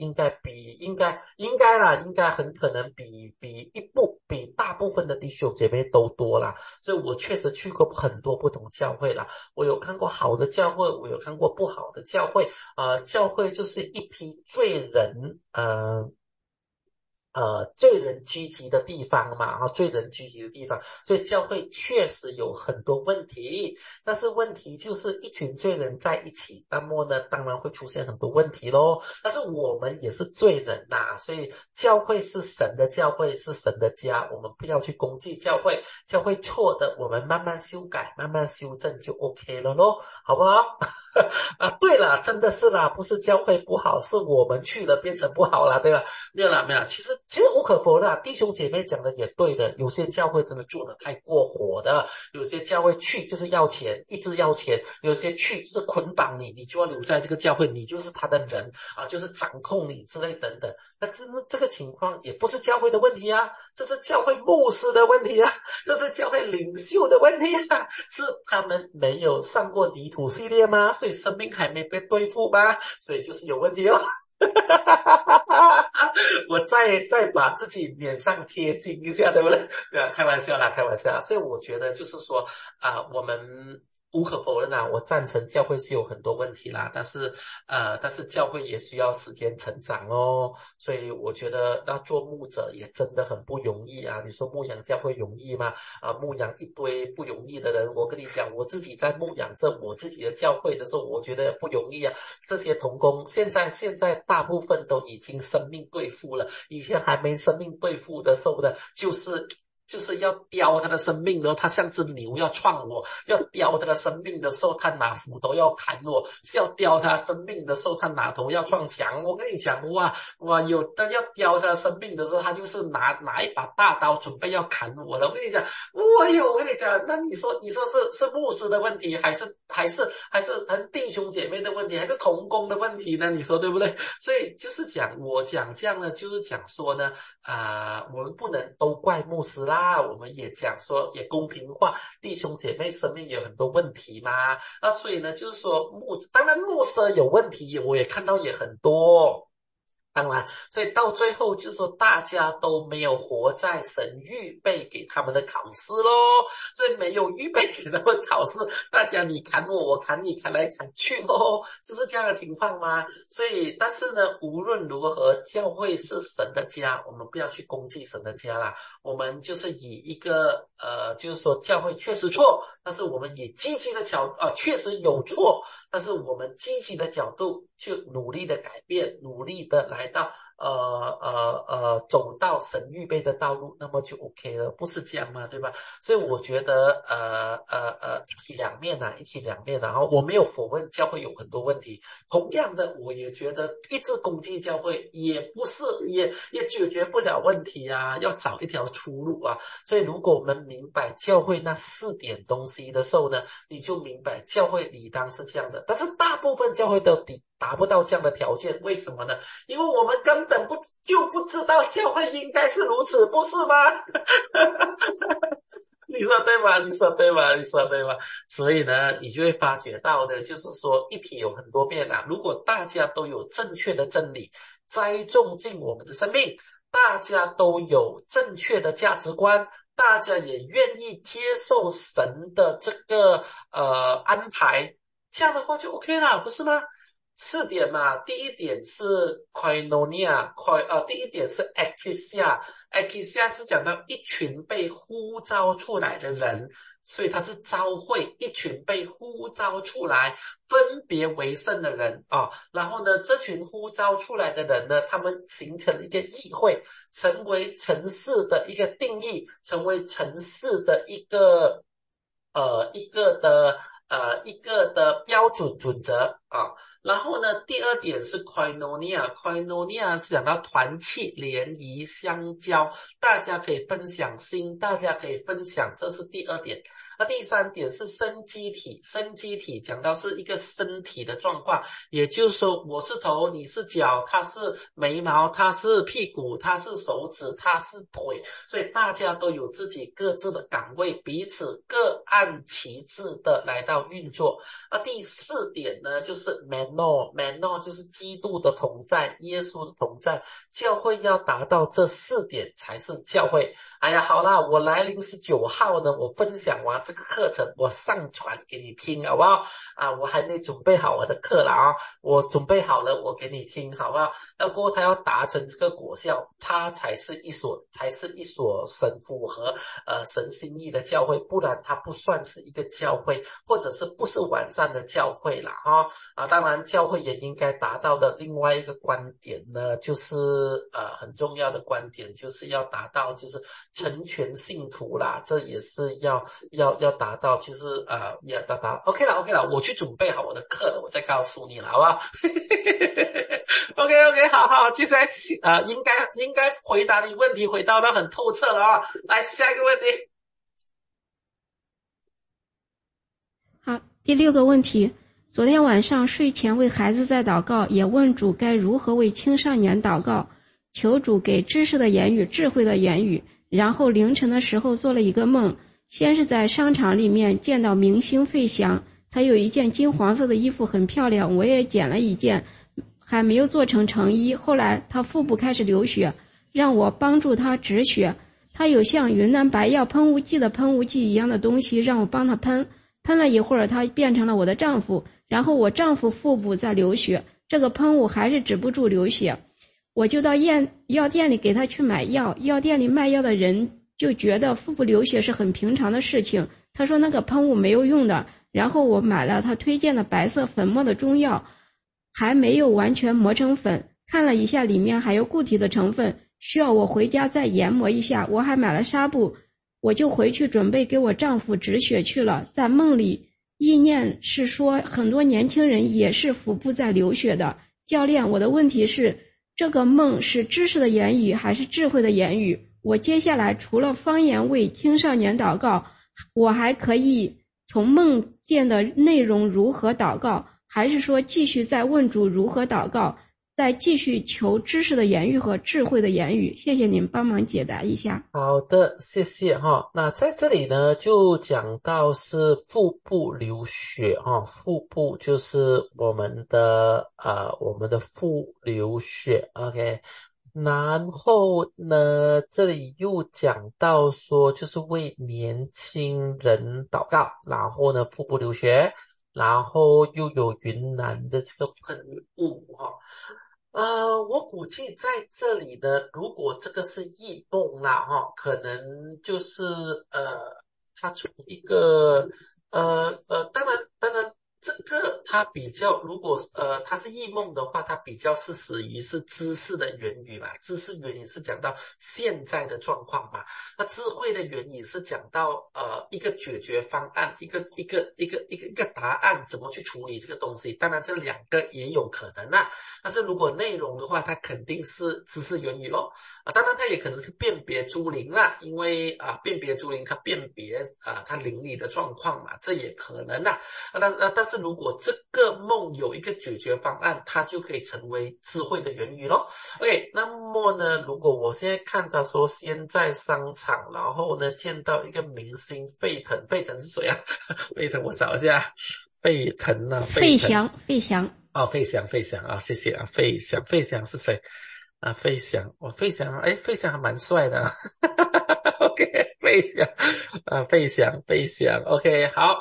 应该很可能比大部分的弟兄姐妹都多啦，所以我确实去过很多不同教会啦，我有看过好的教会，我有看过不好的教会。教会就是一批罪人，罪人聚集的地方嘛，罪人聚集的地方，所以教会确实有很多问题，但是问题就是一群罪人在一起，那么呢，当然会出现很多问题咯。但是我们也是罪人呐，所以教会是神的教会，是神的家，我们不要去攻击教会，教会错的，我们慢慢修改，慢慢修正就 OK 了咯，好不好？对了，真的是啦，不是教会不好，是我们去了变成不好了，对吧？没有啦，没有啦，其实无可否认啊，弟兄姐妹讲的也对的，有些教会真的做的太过火的，有些教会去就是要钱，一直要钱，有些去就是捆绑你，你就要留在这个教会，你就是他的人啊，就是掌控你之类等等。那这个情况也不是教会的问题啊，这是教会牧师的问题啊，这是教会领袖的问题啊，是他们没有上过泥土系列吗？所以生命还没被对付吗？所以就是有问题哦。我再把自己脸上贴金一下，对不对？对啊，开玩笑啦，开玩笑啦。所以我觉得就是说我们无可否认啊，我赞成教会是有很多问题啦，但是教会也需要时间成长哦。所以我觉得要做牧者也真的很不容易啊。你说牧养教会容易吗？牧养一堆不容易的人，我跟你讲，我自己在牧养着我自己的教会的时候，我觉得不容易啊。这些同工现在大部分都已经生命对付了，以前还没生命对付的时候呢，就是要叼他的生命，然后他像只牛要撞我，要叼他的生命的时候，他拿斧头要砍我；是要叼他生命的时候，他拿头要撞墙。我跟你讲，哇，有的要叼他生命的时候，他就是拿一把大刀准备要砍我了。我跟你讲，我跟你讲，那你说是牧师的问题，还是弟兄姐妹的问题，还是同工的问题呢？你说对不对？所以就是我讲这样呢，就是讲说呢，我们不能都怪牧师啦。我们也讲说，也公平化，弟兄姐妹生命有很多问题嘛。所以呢，就是说当然牧师有问题，我也看到也很多。当然，所以到最后就是说，大家都没有活在神预备给他们的考试咯，所以没有预备给他们考试，大家你砍我，我砍你，砍来砍去咯，就是这样的情况吗？所以，但是呢，无论如何，教会是神的家，我们不要去攻击神的家啦，我们就是以一个就是说教会确实错，但是我们以积极的确实有错，但是我们积极的角度去努力的改变，努力的来到走到神预备的道路，那么就 OK 了，不是这样吗？对吧？所以我觉得一体两面啊，一体两面啊。然后我没有否认教会有很多问题，同样的，我也觉得一直攻击教会也不是也解决不了问题啊，要找一条出路啊。所以如果我们明白教会那4点东西的时候呢，你就明白教会理当是这样的，但是大部分教会都达不到这样的条件，为什么呢？因为我们根本不知道教会应该是如此，不是吗？你说对吗？你说对吗？你说对吗？所以呢，你就会发觉到的，就是说一体有很多面啊。如果大家都有正确的真理栽种进我们的生命，大家都有正确的价值观，大家也愿意接受神的这个安排，这样的话就 OK 了，不是吗？ 四点嘛，第一点是 koinonia，第一点是 ekklesia，ekklesia 是讲到一群被呼召出来的人，所以它是召会，一群被呼召出来分别为圣的人啊。然后呢，这群呼召出来的人呢，他们形成了一个议会，成为城市的一个定义，成为城市的一个标准准则啊。然后呢，第二点是 koinonia，koinonia 是讲到团契、联谊、相交，大家可以分享心，大家可以分享，这是第二点。那第三点是生机体，生机体讲到是一个身体的状况，也就是说我是头，你是脚，他是眉毛，他是屁股，他是手指，他是腿，所以大家都有自己各自的岗位，彼此各按其职的来到运作。那第四点呢，就是 meno 就是基督的同在，耶稣的同在，教会要达到这四点才是教会。哎呀，好啦，我来临19号呢，我分享完这个课程，我上传给你听，好不好？我还没准备好我的课了啊，我准备好了，我给你听，好不好？那过后他要达成这个果效，它才是一所神符合神心意的教会，不然它不算是一个教会，或者是不是完善的教会啦当然教会也应该达到的另外一个观点呢，就是很重要的观点，就是要达到就是成全信徒啦，这也是要达到，其实要达到。OK 了，我去准备好我的课了，我再告诉你了，好不好？OK， 好，接下来应该回答你问题回答得很透彻了啊。来下一个问题。 好，第6个问题，昨天晚上睡前为孩子在祷告，也问主该如何为青少年祷告，求主给知识的言语、智慧的言语。然后凌晨的时候做了一个梦，先是在商场里面见到明星费翔，他有一件金黄色的衣服很漂亮，我也捡了一件，还没有做成成衣。后来他腹部开始流血，让我帮助他止血，他有像云南白药喷雾剂的喷雾剂一样的东西让我帮他喷了一会儿，他变成了我的丈夫，然后我丈夫腹部在流血，这个喷雾还是止不住流血，我就到药店里给他去买药，药店里卖药的人就觉得腹部流血是很平常的事情，他说那个喷雾没有用的，然后我买了他推荐的白色粉末的中药，还没有完全磨成粉，看了一下里面还有固体的成分，需要我回家再研磨一下，我还买了纱布，我就回去准备给我丈夫止血去了。在梦里意念是说很多年轻人也是腹部在流血的。教练，我的问题是这个梦是知识的言语还是智慧的言语？我接下来除了方言为青少年祷告，我还可以从梦见的内容如何祷告，还是说继续再问主如何祷告，再继续求知识的言语和智慧的言语？谢谢您帮忙解答一下。 好的，谢谢哈。那在这里呢，就讲到是腹部流血哈，腹部就是我们的腹流血 ，OK。然后呢，这里又讲到说，就是为年轻人祷告，然后呢，腹部流血，然后又有云南的这个喷雾哈。我估计在这里呢，如果这个是异梦啦可能就是他从一个当然这个它比较，如果它是异梦的话，它比较是属于是知识的言语嘛，知识言语是讲到现在的状况嘛，那智慧的言语是讲到一个解决方案，一个答案怎么去处理这个东西。当然这两个也有可能啊，但是如果内容的话，它肯定是知识言语咯当然它也可能是辨别诸灵啦，因为辨别诸灵它辨别它灵里的状况嘛，这也可能啊。但是如果这个梦有一个解决方案，它就可以成为智慧的言语咯。OK， 那么呢，如果我现在看到说先在商场，然后呢见到一个明星沸腾是谁啊？沸腾我找一下，沸腾费翔哦，费翔啊，谢谢啊，费翔是谁啊？费翔费翔还蛮帅的OK， 费翔 OK， 好。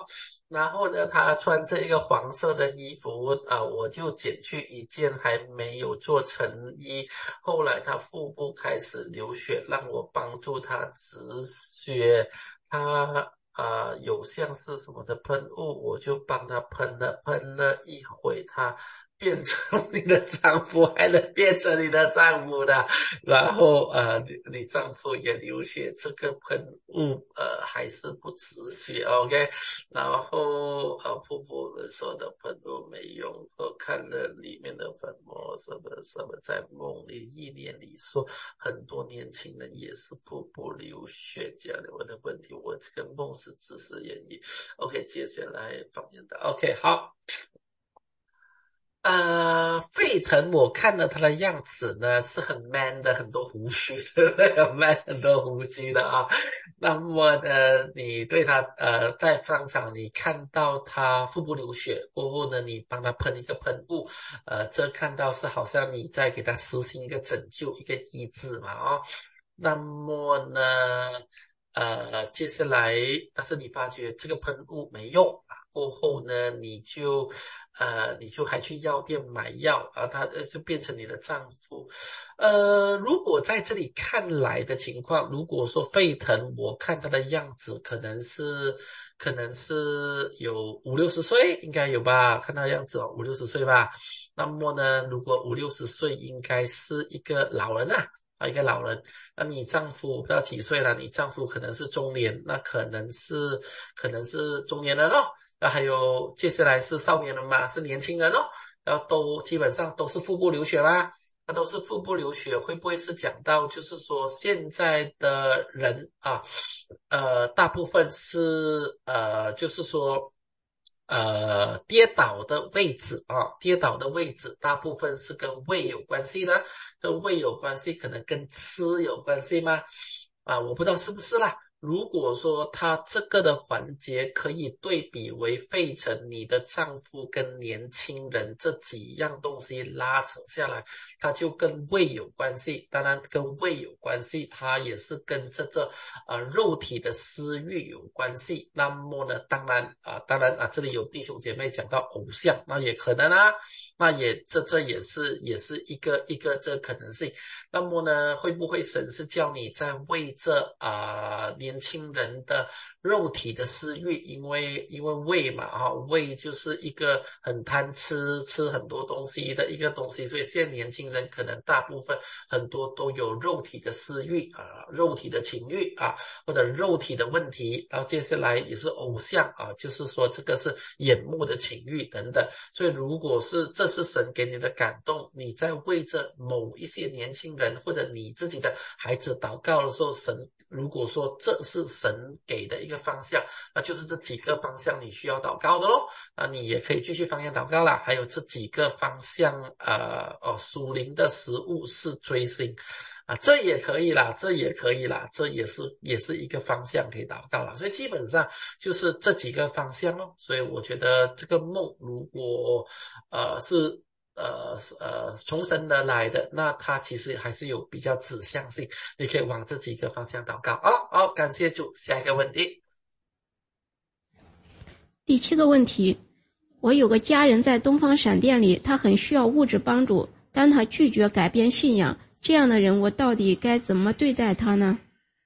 然后呢，他穿着一个黄色的衣服我就剪去一件还没有做成衣。后来他腹部开始流血，让我帮助他止血。他有像是什么的喷雾，我就帮他喷了一会，他变成你的丈夫，还能变成你的丈夫的。然后你丈夫也流血，这个喷雾还是不止血，OK。然后婆婆说的喷雾没用，我看了里面的粉末什么什么，在梦里意念里说，很多年轻人也是腹部流血这样的。我的问题，我这个梦是只是演绎。OK，接下来方面的 OK 好。沸腾，我看到他的样子呢是很 man 的，很多胡须的，很 man 很多胡须的啊。那么呢，你对他在商场你看到他腹部流血过后呢，你帮他喷一个喷雾，这看到是好像你在给他实行一个拯救、一个医治嘛那么呢，接下来，但是你发觉这个喷雾没用过后呢，你就还去药店买药他就变成你的丈夫。如果在这里看来的情况，如果说沸腾，我看他的样子可能是有50-60岁，应该有吧？看他的样子50-60岁吧。那么呢，如果50-60岁，应该是一个老人一个老人。那你丈夫不知道几岁了？你丈夫可能是中年，那可能是中年人那还有接下来是少年人嘛，是年轻人然后都基本上都是腹部流血啦。那都是腹部流血，会不会是讲到就是说现在的人大部分是就是说跌倒的位置大部分是跟胃有关系的，跟胃有关系，可能跟吃有关系吗？我不知道是不是啦。如果说他这个的环节可以对比为费城你的丈夫跟年轻人这几样东西拉扯下来，它就跟胃有关系。当然跟胃有关系，它也是跟这个肉体的私欲有关系。那么呢，当然这里有弟兄姐妹讲到偶像，那也可能那这也是一个这可能性。那么呢，会不会神是叫你在为这年轻人的肉体的私欲，因为胃嘛胃就是一个很贪吃很多东西的一个东西，所以现在年轻人可能大部分很多都有肉体的私欲肉体的情欲或者肉体的问题。然后接下来也是偶像就是说这个是眼目的情欲等等。所以如果是这是神给你的感动，你在为着某一些年轻人或者你自己的孩子祷告的时候，神如果说这是神给的一个方向，那就是这几个方向你需要祷告的咯。你也可以继续方言祷告啦。还有这几个方向属灵的食物是追星这也可以啦，这也是一个方向可以祷告啦。所以基本上就是这几个方向咯。所以我觉得这个梦如果是从神而来的，那它其实还是有比较指向性，你可以往这几个方向祷告好，感谢主。下一个问题。 第7个问题，我有个家人在东方闪电里，他很需要物质帮助，但他拒绝改变信仰，这样的人我到底该怎么对待他呢？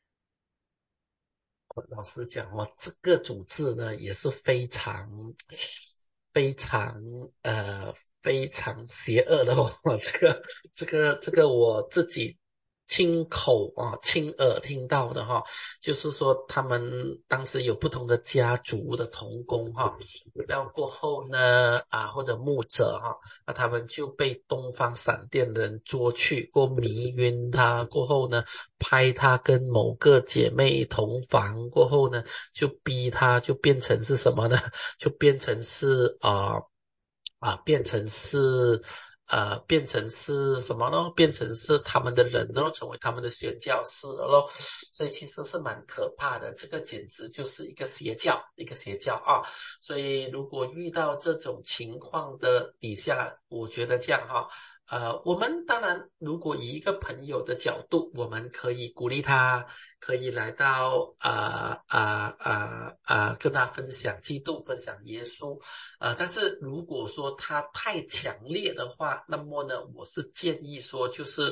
老实讲这个组织呢也是非常非常非常邪恶的这个我自己亲耳听到的就是说他们当时有不同的家族的同工然后过后呢或者牧者那他们就被东方闪电人捉去过迷晕他，过后呢拍他跟某个姐妹同房，过后呢就逼他，就变成是什么呢？就变成是变成是什么呢？变成是他们的人成为他们的宣教士了所以其实是蛮可怕的，这个简直就是一个邪教所以如果遇到这种情况的底下，我觉得这样我们当然，如果以一个朋友的角度，我们可以鼓励他，可以来到跟他分享基督，分享耶稣，但是如果说他太强烈的话，那么呢，我是建议说，就是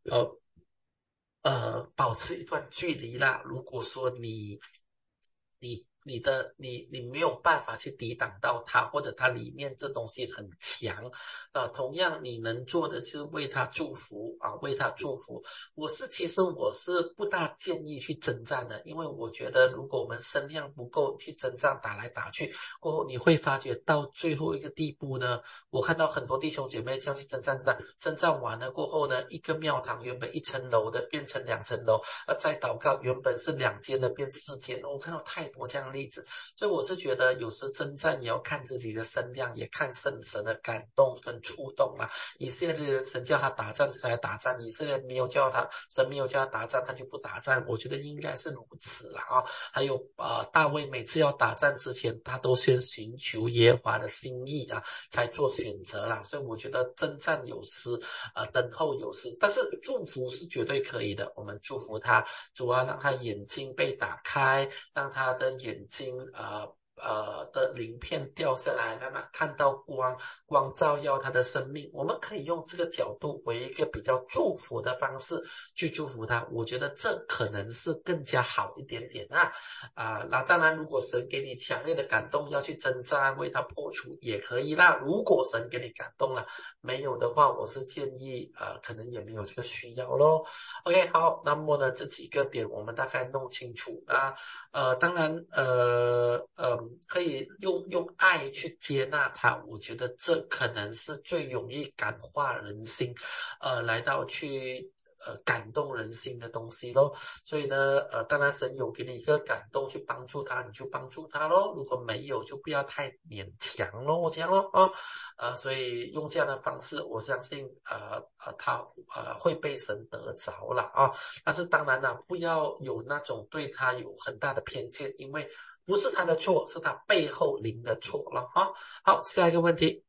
保持一段距离啦。如果说你没有办法去抵挡到它，或者它里面这东西很强，同样你能做的就是为他祝福啊，为他祝福。其实我是不大建议去征战的，因为我觉得如果我们声量不够去征战，打来打去过后，你会发觉到最后一个地步呢，我看到很多弟兄姐妹这样去征战完了过后呢，一个庙堂原本1层楼的变成2层楼，再祷告原本是2间的变4间，我看到太多这样的例子，所以我是觉得有时征战也要看自己的声量，也看神的感动跟触动啦。以色列人神叫他打仗才来打仗，以色列神没有叫他打仗，他就不打仗，我觉得应该是如此啦啊。还有大卫每次要打仗之前，他都先寻求耶和华的心意啊，才做选择啦。所以我觉得征战有时等候有时，但是祝福是绝对可以的。我们祝福他，主要让他眼睛被打开，让他的眼睛的鳞片掉下来，让他看到光照耀他的生命。我们可以用这个角度为一个比较祝福的方式去祝福他，我觉得这可能是更加好一点点那当然如果神给你强烈的感动要去征战为他破除也可以啦，如果神给你感动了，没有的话我是建议可能也没有这个需要咯。 OK 好，那么呢这几个点我们大概弄清楚当然可以用爱去接纳他，我觉得这可能是最容易感化人心来到去感动人心的东西咯。所以呢当然神有给你一个感动去帮助他，你就帮助他咯，如果没有就不要太勉强咯，这样咯所以用这样的方式我相信他会被神得着了但是当然了，不要有那种对他有很大的偏见，因为不是他的错，是他背后灵的错了好，下一个问题。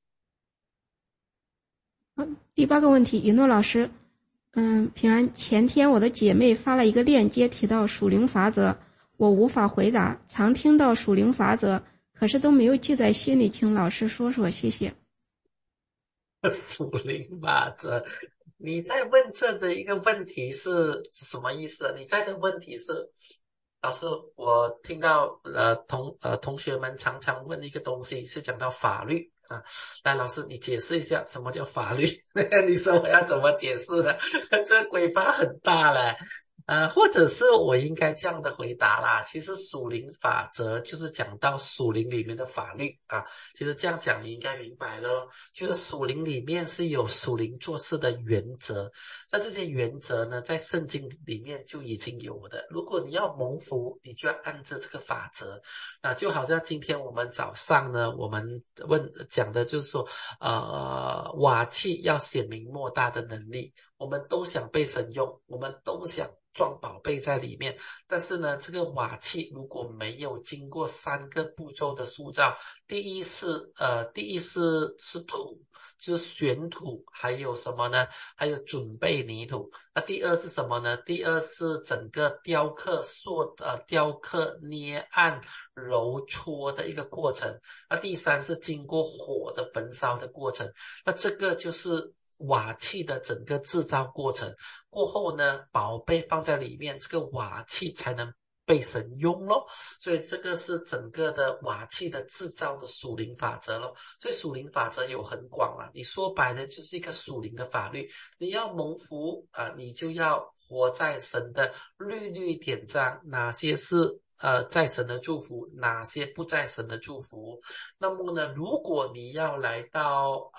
第8个问题，雨诺老师，平安。前天我的姐妹发了一个链接，提到属灵法则，我无法回答，常听到属灵法则，可是都没有记在心里，请老师说说，谢谢。 属灵法则，你在问这的一个问题是什么意思？你在的问题是，老师，我听到同学们常常问一个东西，是讲到法律来，老师你解释一下什么叫法律？你说我要怎么解释呢？这个规范很大嘞。或者是我应该这样的回答啦，其实属灵法则就是讲到属灵里面的法律其实这样讲你应该明白了，就是属灵里面是有属灵做事的原则，那这些原则呢在圣经里面就已经有的，如果你要蒙福你就要按照这个法则就好像今天我们早上呢我们讲的就是说瓦器要显明莫大的能力，我们都想被神用，我们都想装宝贝在里面，但是呢这个瓦器如果没有经过3个步骤的塑造，第一是土，就是选土，还有什么呢？还有准备泥土。那第二是什么呢？第二是整个雕刻捏按揉搓的一个过程。那第3是经过火的焚烧的过程。那这个就是瓦器的整个制造过程，过后呢宝贝放在里面，这个瓦器才能被神用咯，所以这个是整个的瓦器的制造的属灵法则咯。所以属灵法则有很广你说白了就是一个属灵的法律，你要蒙福你就要活在神的律律典章，哪些是在神的祝福，哪些不在神的祝福。那么呢如果你要来到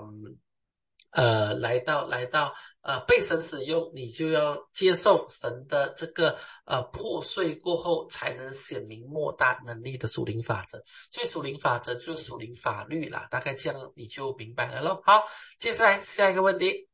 被神使用，你就要接受神的这个破碎过后才能显明莫大能力的属灵法则。所以属灵法则就是属灵法律啦，大概这样你就明白了咯。好，接下来下一个问题。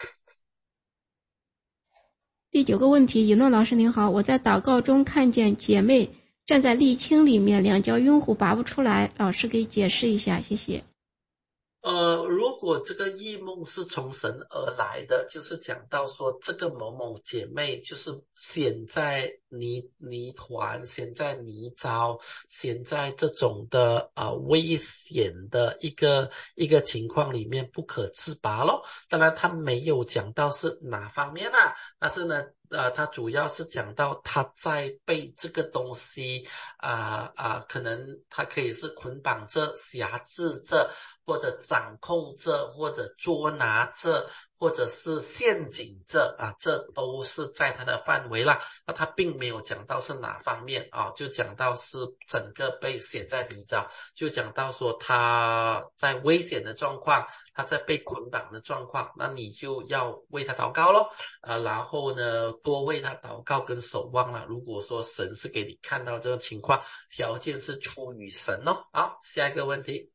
第9个问题，以诺老师您好，我在祷告中看见姐妹站在沥青里面，2脚晕乎拔不出来，老师给解释一下，谢谢。 如果这个异梦是从神而来的，就是讲到说这个某某姐妹就是陷在泥团，陷在泥沼，陷在这种的危险的一个情况里面不可自拔咯。当然他没有讲到是哪方面啊，但是呢他主要是讲到他在被这个东西可能他可以是捆绑着、辖制着，或者掌控着，或者捉拿着，或者是陷阱着这都是在他的范围啦。那他并没有讲到是哪方面就讲到是整个被陷在泥沼，就讲到说他在危险的状况，他在被捆绑的状况，那你就要为他祷告咯。然后呢，多为他祷告跟守望了。如果说神是给你看到这个情况，条件是出于神哦。好，下一个问题。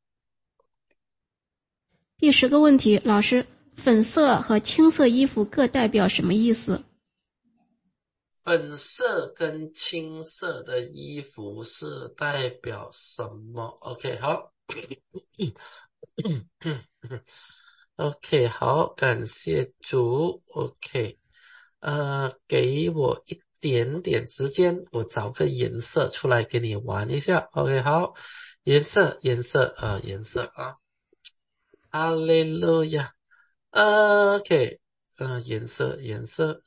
第10个问题，老师，粉色和青色衣服各代表什么意思？ 粉色跟青色的衣服是代表什么 ？OK， 好。OK， 好，感谢主。OK，给我一点点时间，我找个颜色出来给你玩一下。OK， 好，颜色哈利路亚。OK，颜色，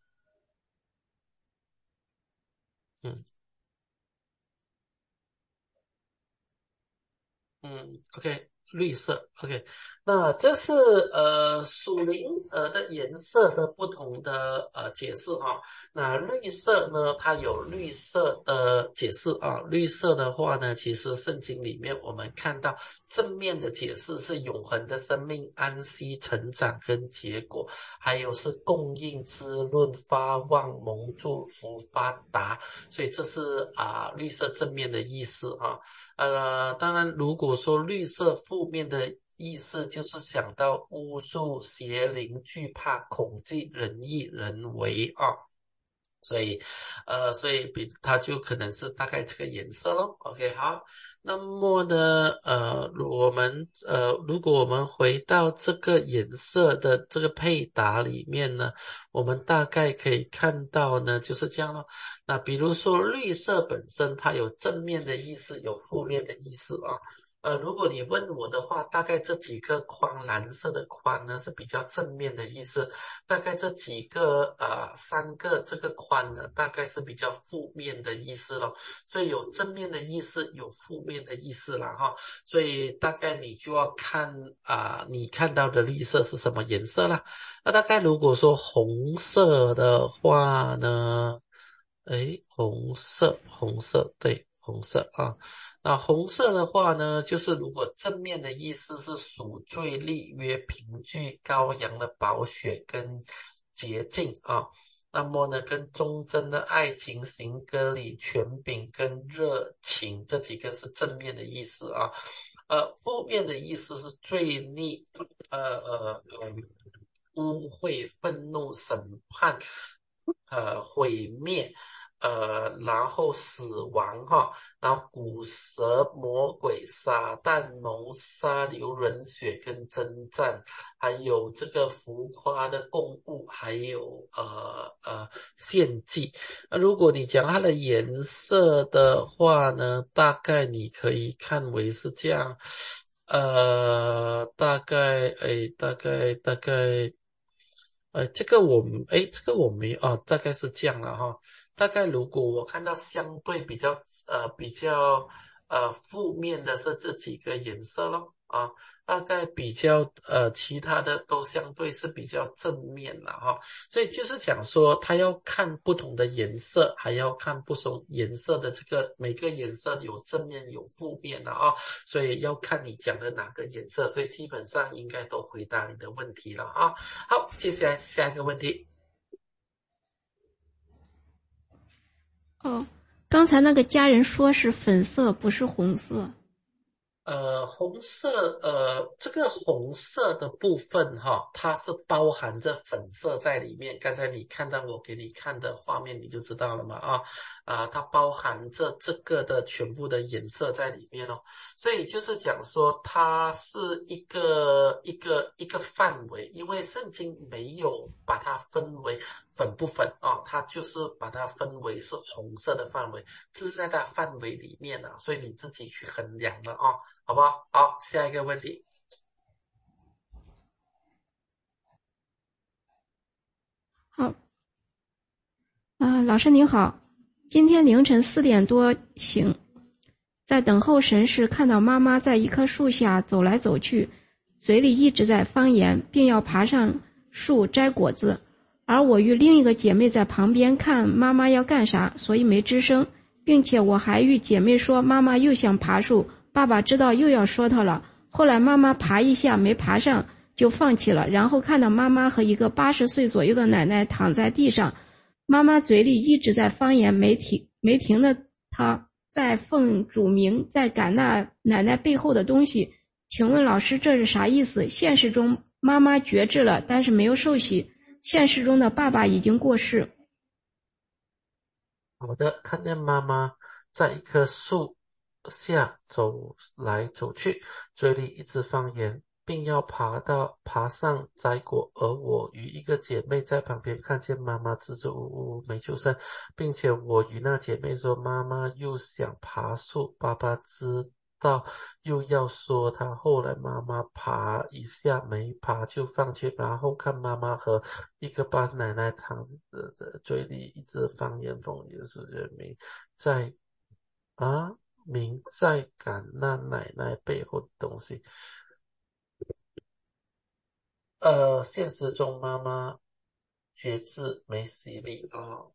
嗯。OK，绿色，OK，那这是属灵的颜色的不同的解释啊。那绿色呢，它有绿色的解释啊。绿色的话呢，其实圣经里面我们看到正面的解释是永恒的生命、安息、成长跟结果，还有是供应、滋润、发旺、蒙祝福、发达，所以这是绿色正面的意思啊。当然，如果说绿色负面的意思，就是想到巫术、邪灵、惧怕、恐惧、人意、人为啊。所以它就可能是大概这个颜色咯。OK， 好，那么呢，如果我们回到这个颜色的这个配搭里面呢，我们大概可以看到呢，就是这样咯。那比如说绿色本身它有正面的意思，有负面的意思啊。如果你问我的话，大概这几个框，蓝色的框呢是比较正面的意思，大概这几个3个这个框呢，大概是比较负面的意思咯。所以有正面的意思，有负面的意思啦哈。所以大概你就要看你看到的绿色是什么颜色啦。那大概如果说红色的话呢，红色，对，红色啊。那红色的话呢，就是如果正面的意思是赎罪、立约、凭据、羔羊的宝血跟洁净啊，那么呢，跟忠贞的爱情、行割礼、权柄跟热情这几个是正面的意思啊。负面的意思是罪逆、污秽、愤怒、审判、毁灭。然后死亡哈，然后古蛇、魔鬼、撒旦、谋杀、流人血跟征战，还有这个浮夸的供物，还有献祭。如果你讲它的颜色的话呢，大概你可以看为是这样，大概。这个我没大概是这样了哈。大概如果我看到相对比较负面的是这几个颜色咯啊，大概比较其他的都相对是比较正面了哈。所以就是讲说，他要看不同的颜色，还要看不同颜色的这个每个颜色有正面有负面的啊，所以要看你讲的哪个颜色。所以基本上应该都回答你的问题了啊。好，接下来下一个问题。 刚才那个家人说是粉色，不是红色。 红色，这个红色的部分哈，它是包含着粉色在里面。刚才你看到我给你看的画面，你就知道了嘛它包含着这个的全部的颜色在里面哦。所以就是讲说，它是一个范围，因为圣经没有把它分为粉不粉它就是把它分为是红色的范围，这是在它范围里面所以你自己去衡量了好不好？好，下一个问题。 好，老师您好，今天凌晨4点多醒，在等候神时看到妈妈在一棵树下走来走去，嘴里一直在方言，并要爬上树摘果子。而我与另一个姐妹在旁边看妈妈要干啥，所以没吱声，并且我还与姐妹说妈妈又想爬树，爸爸知道又要说她了。后来妈妈爬一下没爬上就放弃了，然后看到妈妈和一个80岁左右的奶奶躺在地上，妈妈嘴里一直在方言没停的，她在奉主名，在赶那奶奶背后的东西。请问老师这是啥意思？现实中妈妈绝志了，但是没有受洗，现实中的爸爸已经过世。 好的，看见妈妈在一棵树下走来走去，嘴里一直方言，并要爬上摘果，而我与一个姐妹在旁边看见妈妈支支吾吾没出声，并且我与那姐妹说妈妈又想爬树，爸爸知道又要说她，后来妈妈爬一下没爬就放弃，然后看妈妈和一个巴奶奶躺着嘴里一直方言风也是人民在明在赶那奶奶背后的东西。现实中妈妈绝志没洗礼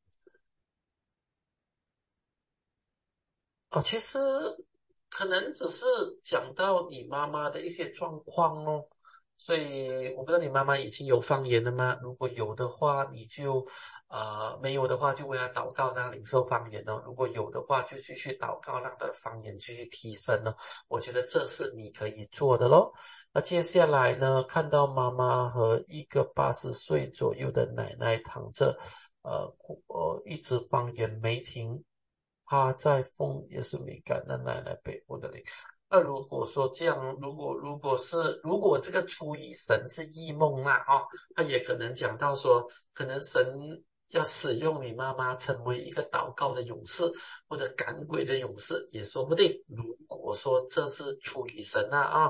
其实可能只是讲到你妈妈的一些状况哦，所以我不知道你妈妈已经有方言了吗？如果有的话，你就没有的话就为她祷告，让她领受方言哦。如果有的话，就继续祷告，让她的方言继续提升哦。我觉得这是你可以做的咯。那接下来呢，看到妈妈和一个80岁左右的奶奶躺着，一直方言没停。他在风也是敏感的奶奶背后的灵。那如果说这样，如果这个出于神是异梦他也可能讲到说，可能神要使用你妈妈成为一个祷告的勇士，或者赶鬼的勇士，也说不定。如果说这是出于神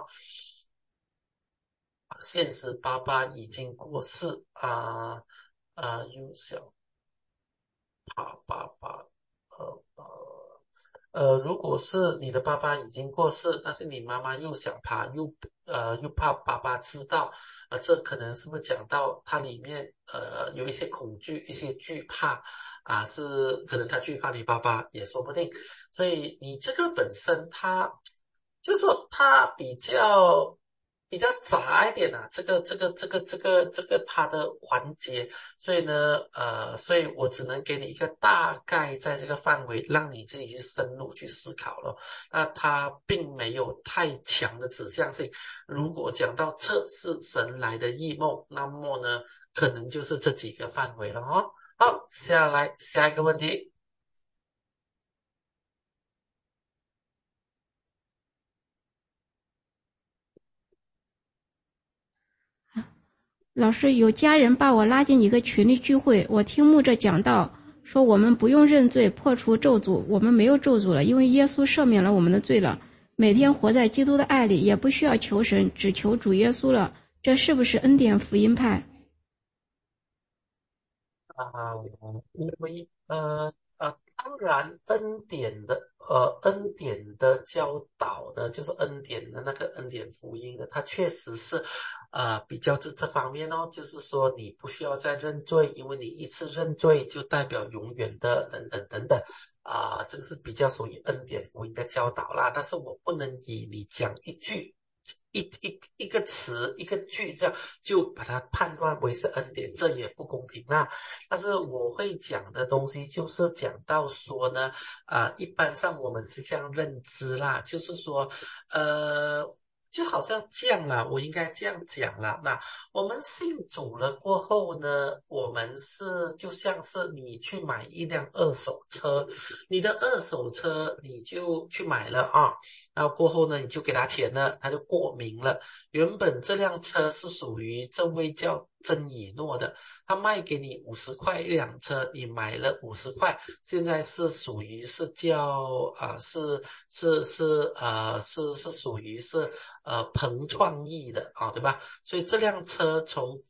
现实爸爸已经过世又想怕爸爸如果是你的爸爸已经过世，但是你妈妈又想爬，又怕爸爸知道，这可能是不是讲到它里面有一些恐惧、一些惧怕是可能他惧怕你爸爸也说不定。所以你这个本身它就是说它比较杂一点这个它的环节，所以呢，所以我只能给你一个大概在这个范围，让你自己去深入去思考了。那它并没有太强的指向性。如果讲到这是神来的异梦，那么呢，可能就是这几个范围了好，下一个问题。 老师，有家人把我拉进一个群里聚会，我听牧者讲道，说我们不用认罪破除咒诅，我们没有咒诅了，因为耶稣赦免了我们的罪了。每天活在基督的爱里，也不需要求神，只求主耶稣了。这是不是恩典福音派？ 因为当然恩典的教导呢，就是恩典的那个恩典福音的，它确实是比较这方面哦，就是说你不需要再认罪，因为你一次认罪就代表永远的等等等等这个是比较属于恩典福音的教导啦。但是我不能以你讲一句一个词一个句这样就把它判断为是恩典，这也不公平啦。但是我会讲的东西就是讲到说呢，一般上我们是这样认知啦，就是说就好像这样啦，我应该这样讲啦。那我们信主了过后呢，我们是就像是你去买一辆二手车，你的二手车你就去买了啊，然后过后呢，你就给他钱了，他就过名了。原本这辆车是属于这位叫曾以诺的，他卖给你50块一辆车，你买了50块，现在是属于是叫是属于是彭创意的啊，对吧？所以这辆车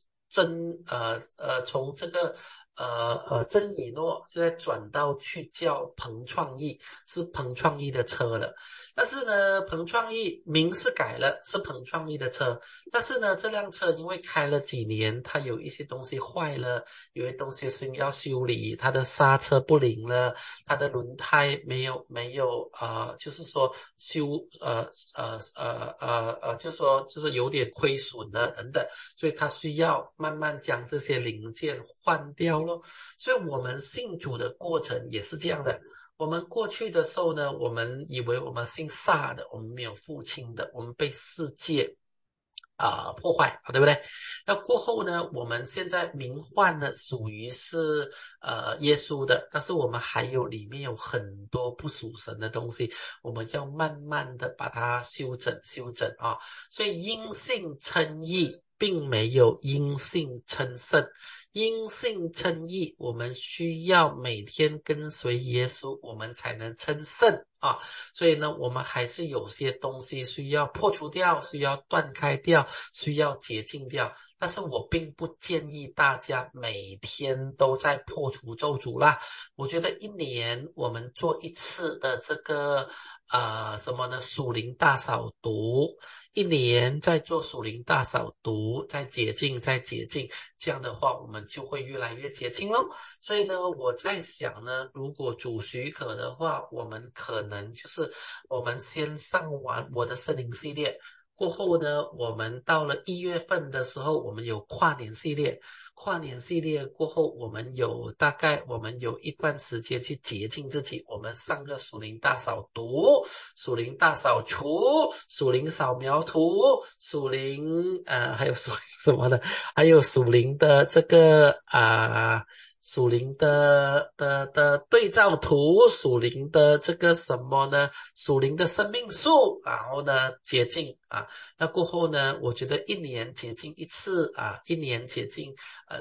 从这个曾以诺现在转到去叫彭创意，是彭创意的车了。但是呢，彭创意名是改了，是彭创意的车。但是呢，这辆车因为开了几年，它有一些东西坏了，有些东西是要修理，它的刹车不灵了，它的轮胎没有就是说就是有点亏损了等等，所以它需要慢慢将这些零件换掉咯。所以我们信主的过程也是这样的。我们过去的时候呢，我们以为我们姓萨的，我们没有父亲的，我们被世界破坏，对不对？那过后呢，我们现在名唤呢属于是耶稣的，但是我们还有里面有很多不属神的东西，我们要慢慢的把它修整啊。所以因信称义，并没有因信称圣。因信称义，我们需要每天跟随耶稣，我们才能称圣啊。所以呢，我们还是有些东西需要破除掉，需要断开掉，需要洁净掉。但是我并不建议大家每天都在破除咒诅啦。我觉得一年我们做一次的这个什么呢？属灵大扫毒，一年再做属灵大扫毒，再洁净，这样的话我们就会越来越洁净咯。所以呢，我在想呢，如果主许可的话，我们可能就是我们先上完我的圣灵系列，过后呢，我们到了1月份的时候，我们有跨年系列。跨年系列过后，我们有一段时间去洁净自己。我们上个属灵大扫毒、属灵大扫除、属灵扫描图、属灵还有属灵什么的，还有属灵的这个属灵的对照图，属灵的这个什么呢？属灵的生命树，然后呢洁净啊。那过后呢，我觉得一年洁净一次一年洁净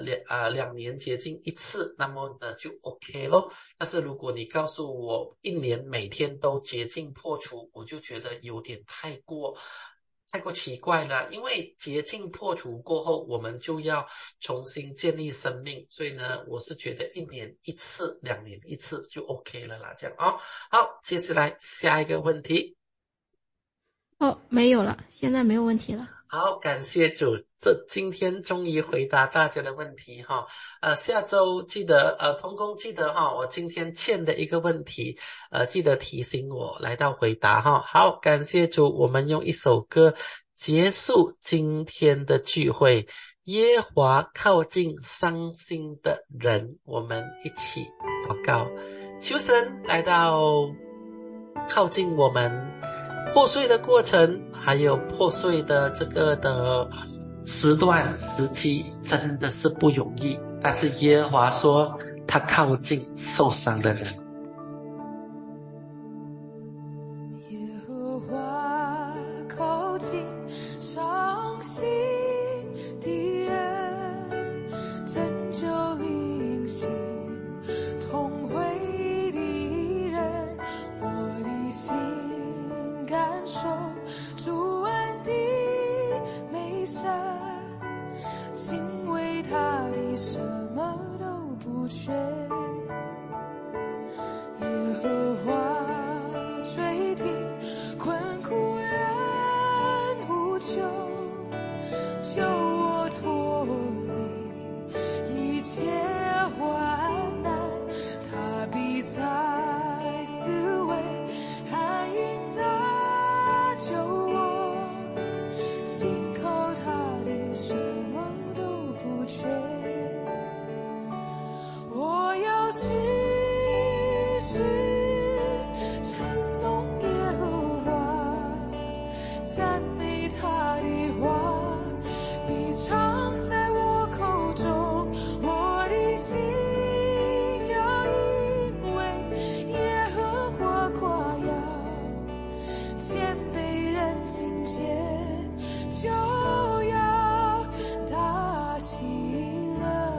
2年洁净一次，那么呢就 OK 咯。但是如果你告诉我一年每天都洁净破除，我就觉得有点太过奇怪了。因为洁净破除过后，我们就要重新建立生命，所以呢，我是觉得1年1次、2年1次就 OK 了啦，这样啊。好，接下来下一个问题。 没有了，现在没有问题了。 好，感谢主，今天终于回答大家的问题哈。下周记得童工记得哈，我今天欠的一个问题记得提醒我来到回答哈。好，感谢主，我们用一首歌结束今天的聚会。耶和华靠近伤心的人，我们一起祷告，求神来到靠近我们破碎的过程，还有破碎的这个的时期，真的是不容易。但是耶和华说，他靠近受伤的人。 耶和华靠近伤心的人，拯救灵心痛悔的人，我的心感受主恩的美善，敬畏他的什么都不缺。耶和华垂听困苦人呼求，救我脱离一切患难，他必在四围安营的救赞美他的话必常在我口中，我的心要因为耶和华夸耀，谦卑人听见就要大喜乐。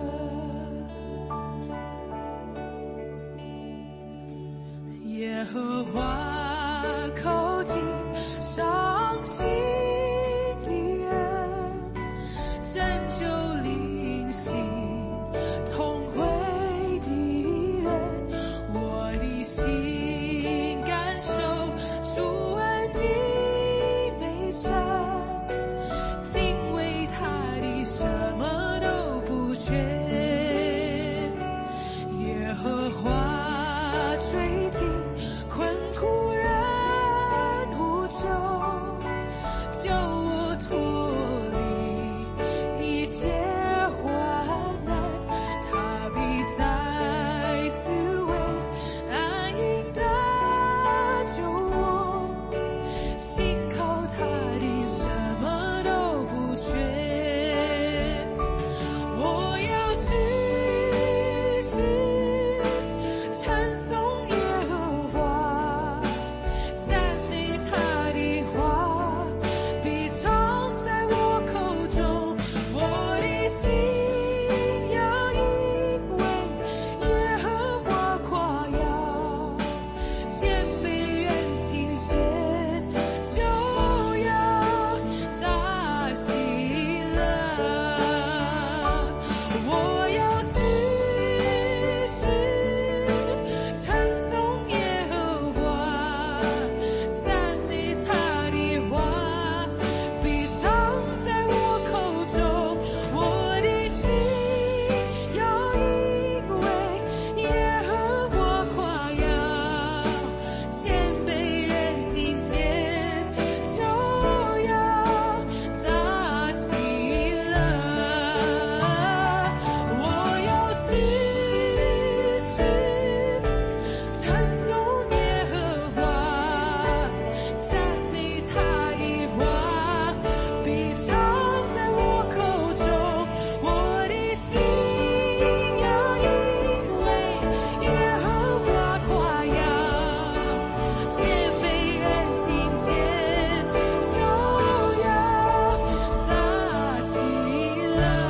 耶和华口近伤心的人，拯救灵心痛悔的人，我的心感受主恩的美善，敬畏他的什么都不缺。耶和华垂听困苦人呼救，救我脱离一切患难，他必在四围安营的救我，信靠他的什么都不缺。我要时时称颂耶和华，赞美他的话必常在我口中，我的心要因为耶和华夸耀，谦卑人听见就要大喜乐。我要时时称颂耶和华，赞美他的话必常在我口中，我的心要因为耶和华夸耀，谦卑人听见就要大喜乐。我要时时称颂耶和华，赞美他的话必常在我口中，我的心要因为耶和华夸耀，谦卑人听见就要大喜乐。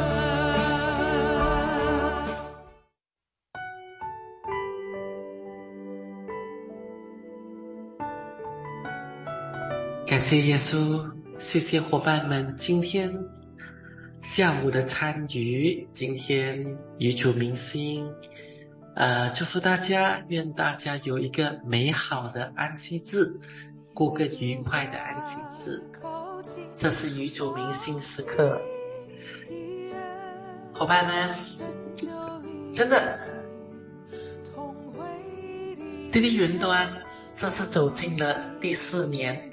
感谢耶稣，谢谢伙伴们今天下午的参与，今天与主明心，祝福大家，愿大家有一个美好的安息日，过个愉快的安息日。这是与主明心时刻，伙伴们，真的，滴滴云端这次走进了第4年。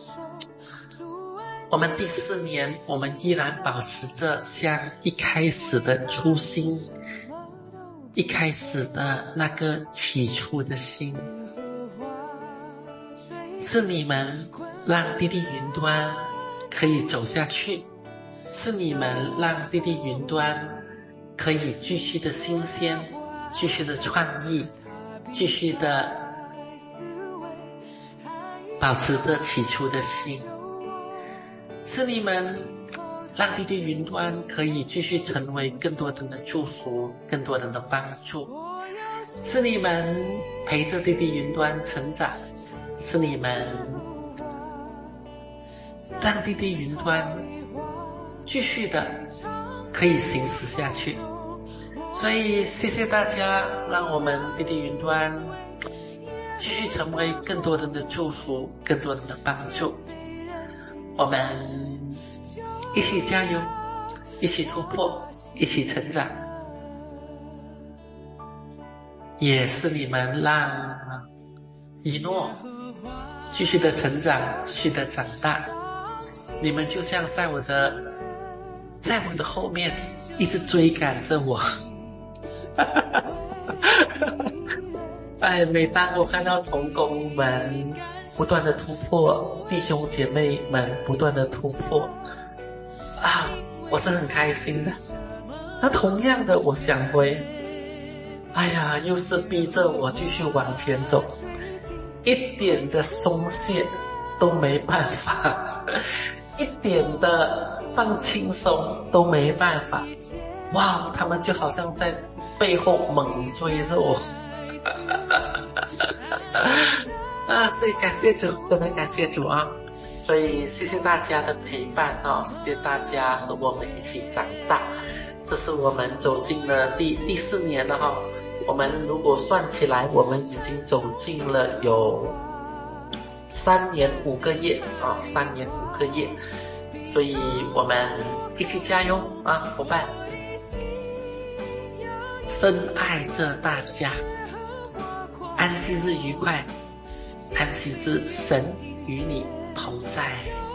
我们第4年，我们依然保持着像一开始的初心，一开始的那个起初的心。是你们让滴滴云端可以走下去，是你们让滴滴云端可以继续的新鲜，继续的创意，继续的保持着起初的心。是你们让滴滴云端可以继续成为更多人的祝福，更多人的帮助。是你们陪着滴滴云端成长，是你们让滴滴云端继续的可以行驶下去。所以谢谢大家，让我们滴滴云端继续成为更多人的祝福，更多人的帮助。我们一起加油，一起突破，一起成长。也是你们让以诺继续的成长，继续的长大。你们就像在我的后面一直追赶着我。哎，每当我看到同工们不断的突破，弟兄姐妹们不断的突破啊，我是很开心的。那同样的，我想回，哎呀，又是逼着我继续往前走，一点的松懈都没办法，一点的放轻松都没办法。哇，他们就好像在背后猛追着我啊，所以感谢主，真的感谢主啊！所以谢谢大家的陪伴啊，谢谢大家和我们一起长大。这是我们走进了第4年了哈。我们如果算起来，我们已经走进了有3年5个月啊，3年5个月。所以我们一起加油啊，伙伴！深爱着大家，安息日愉快，安息日神与你同在。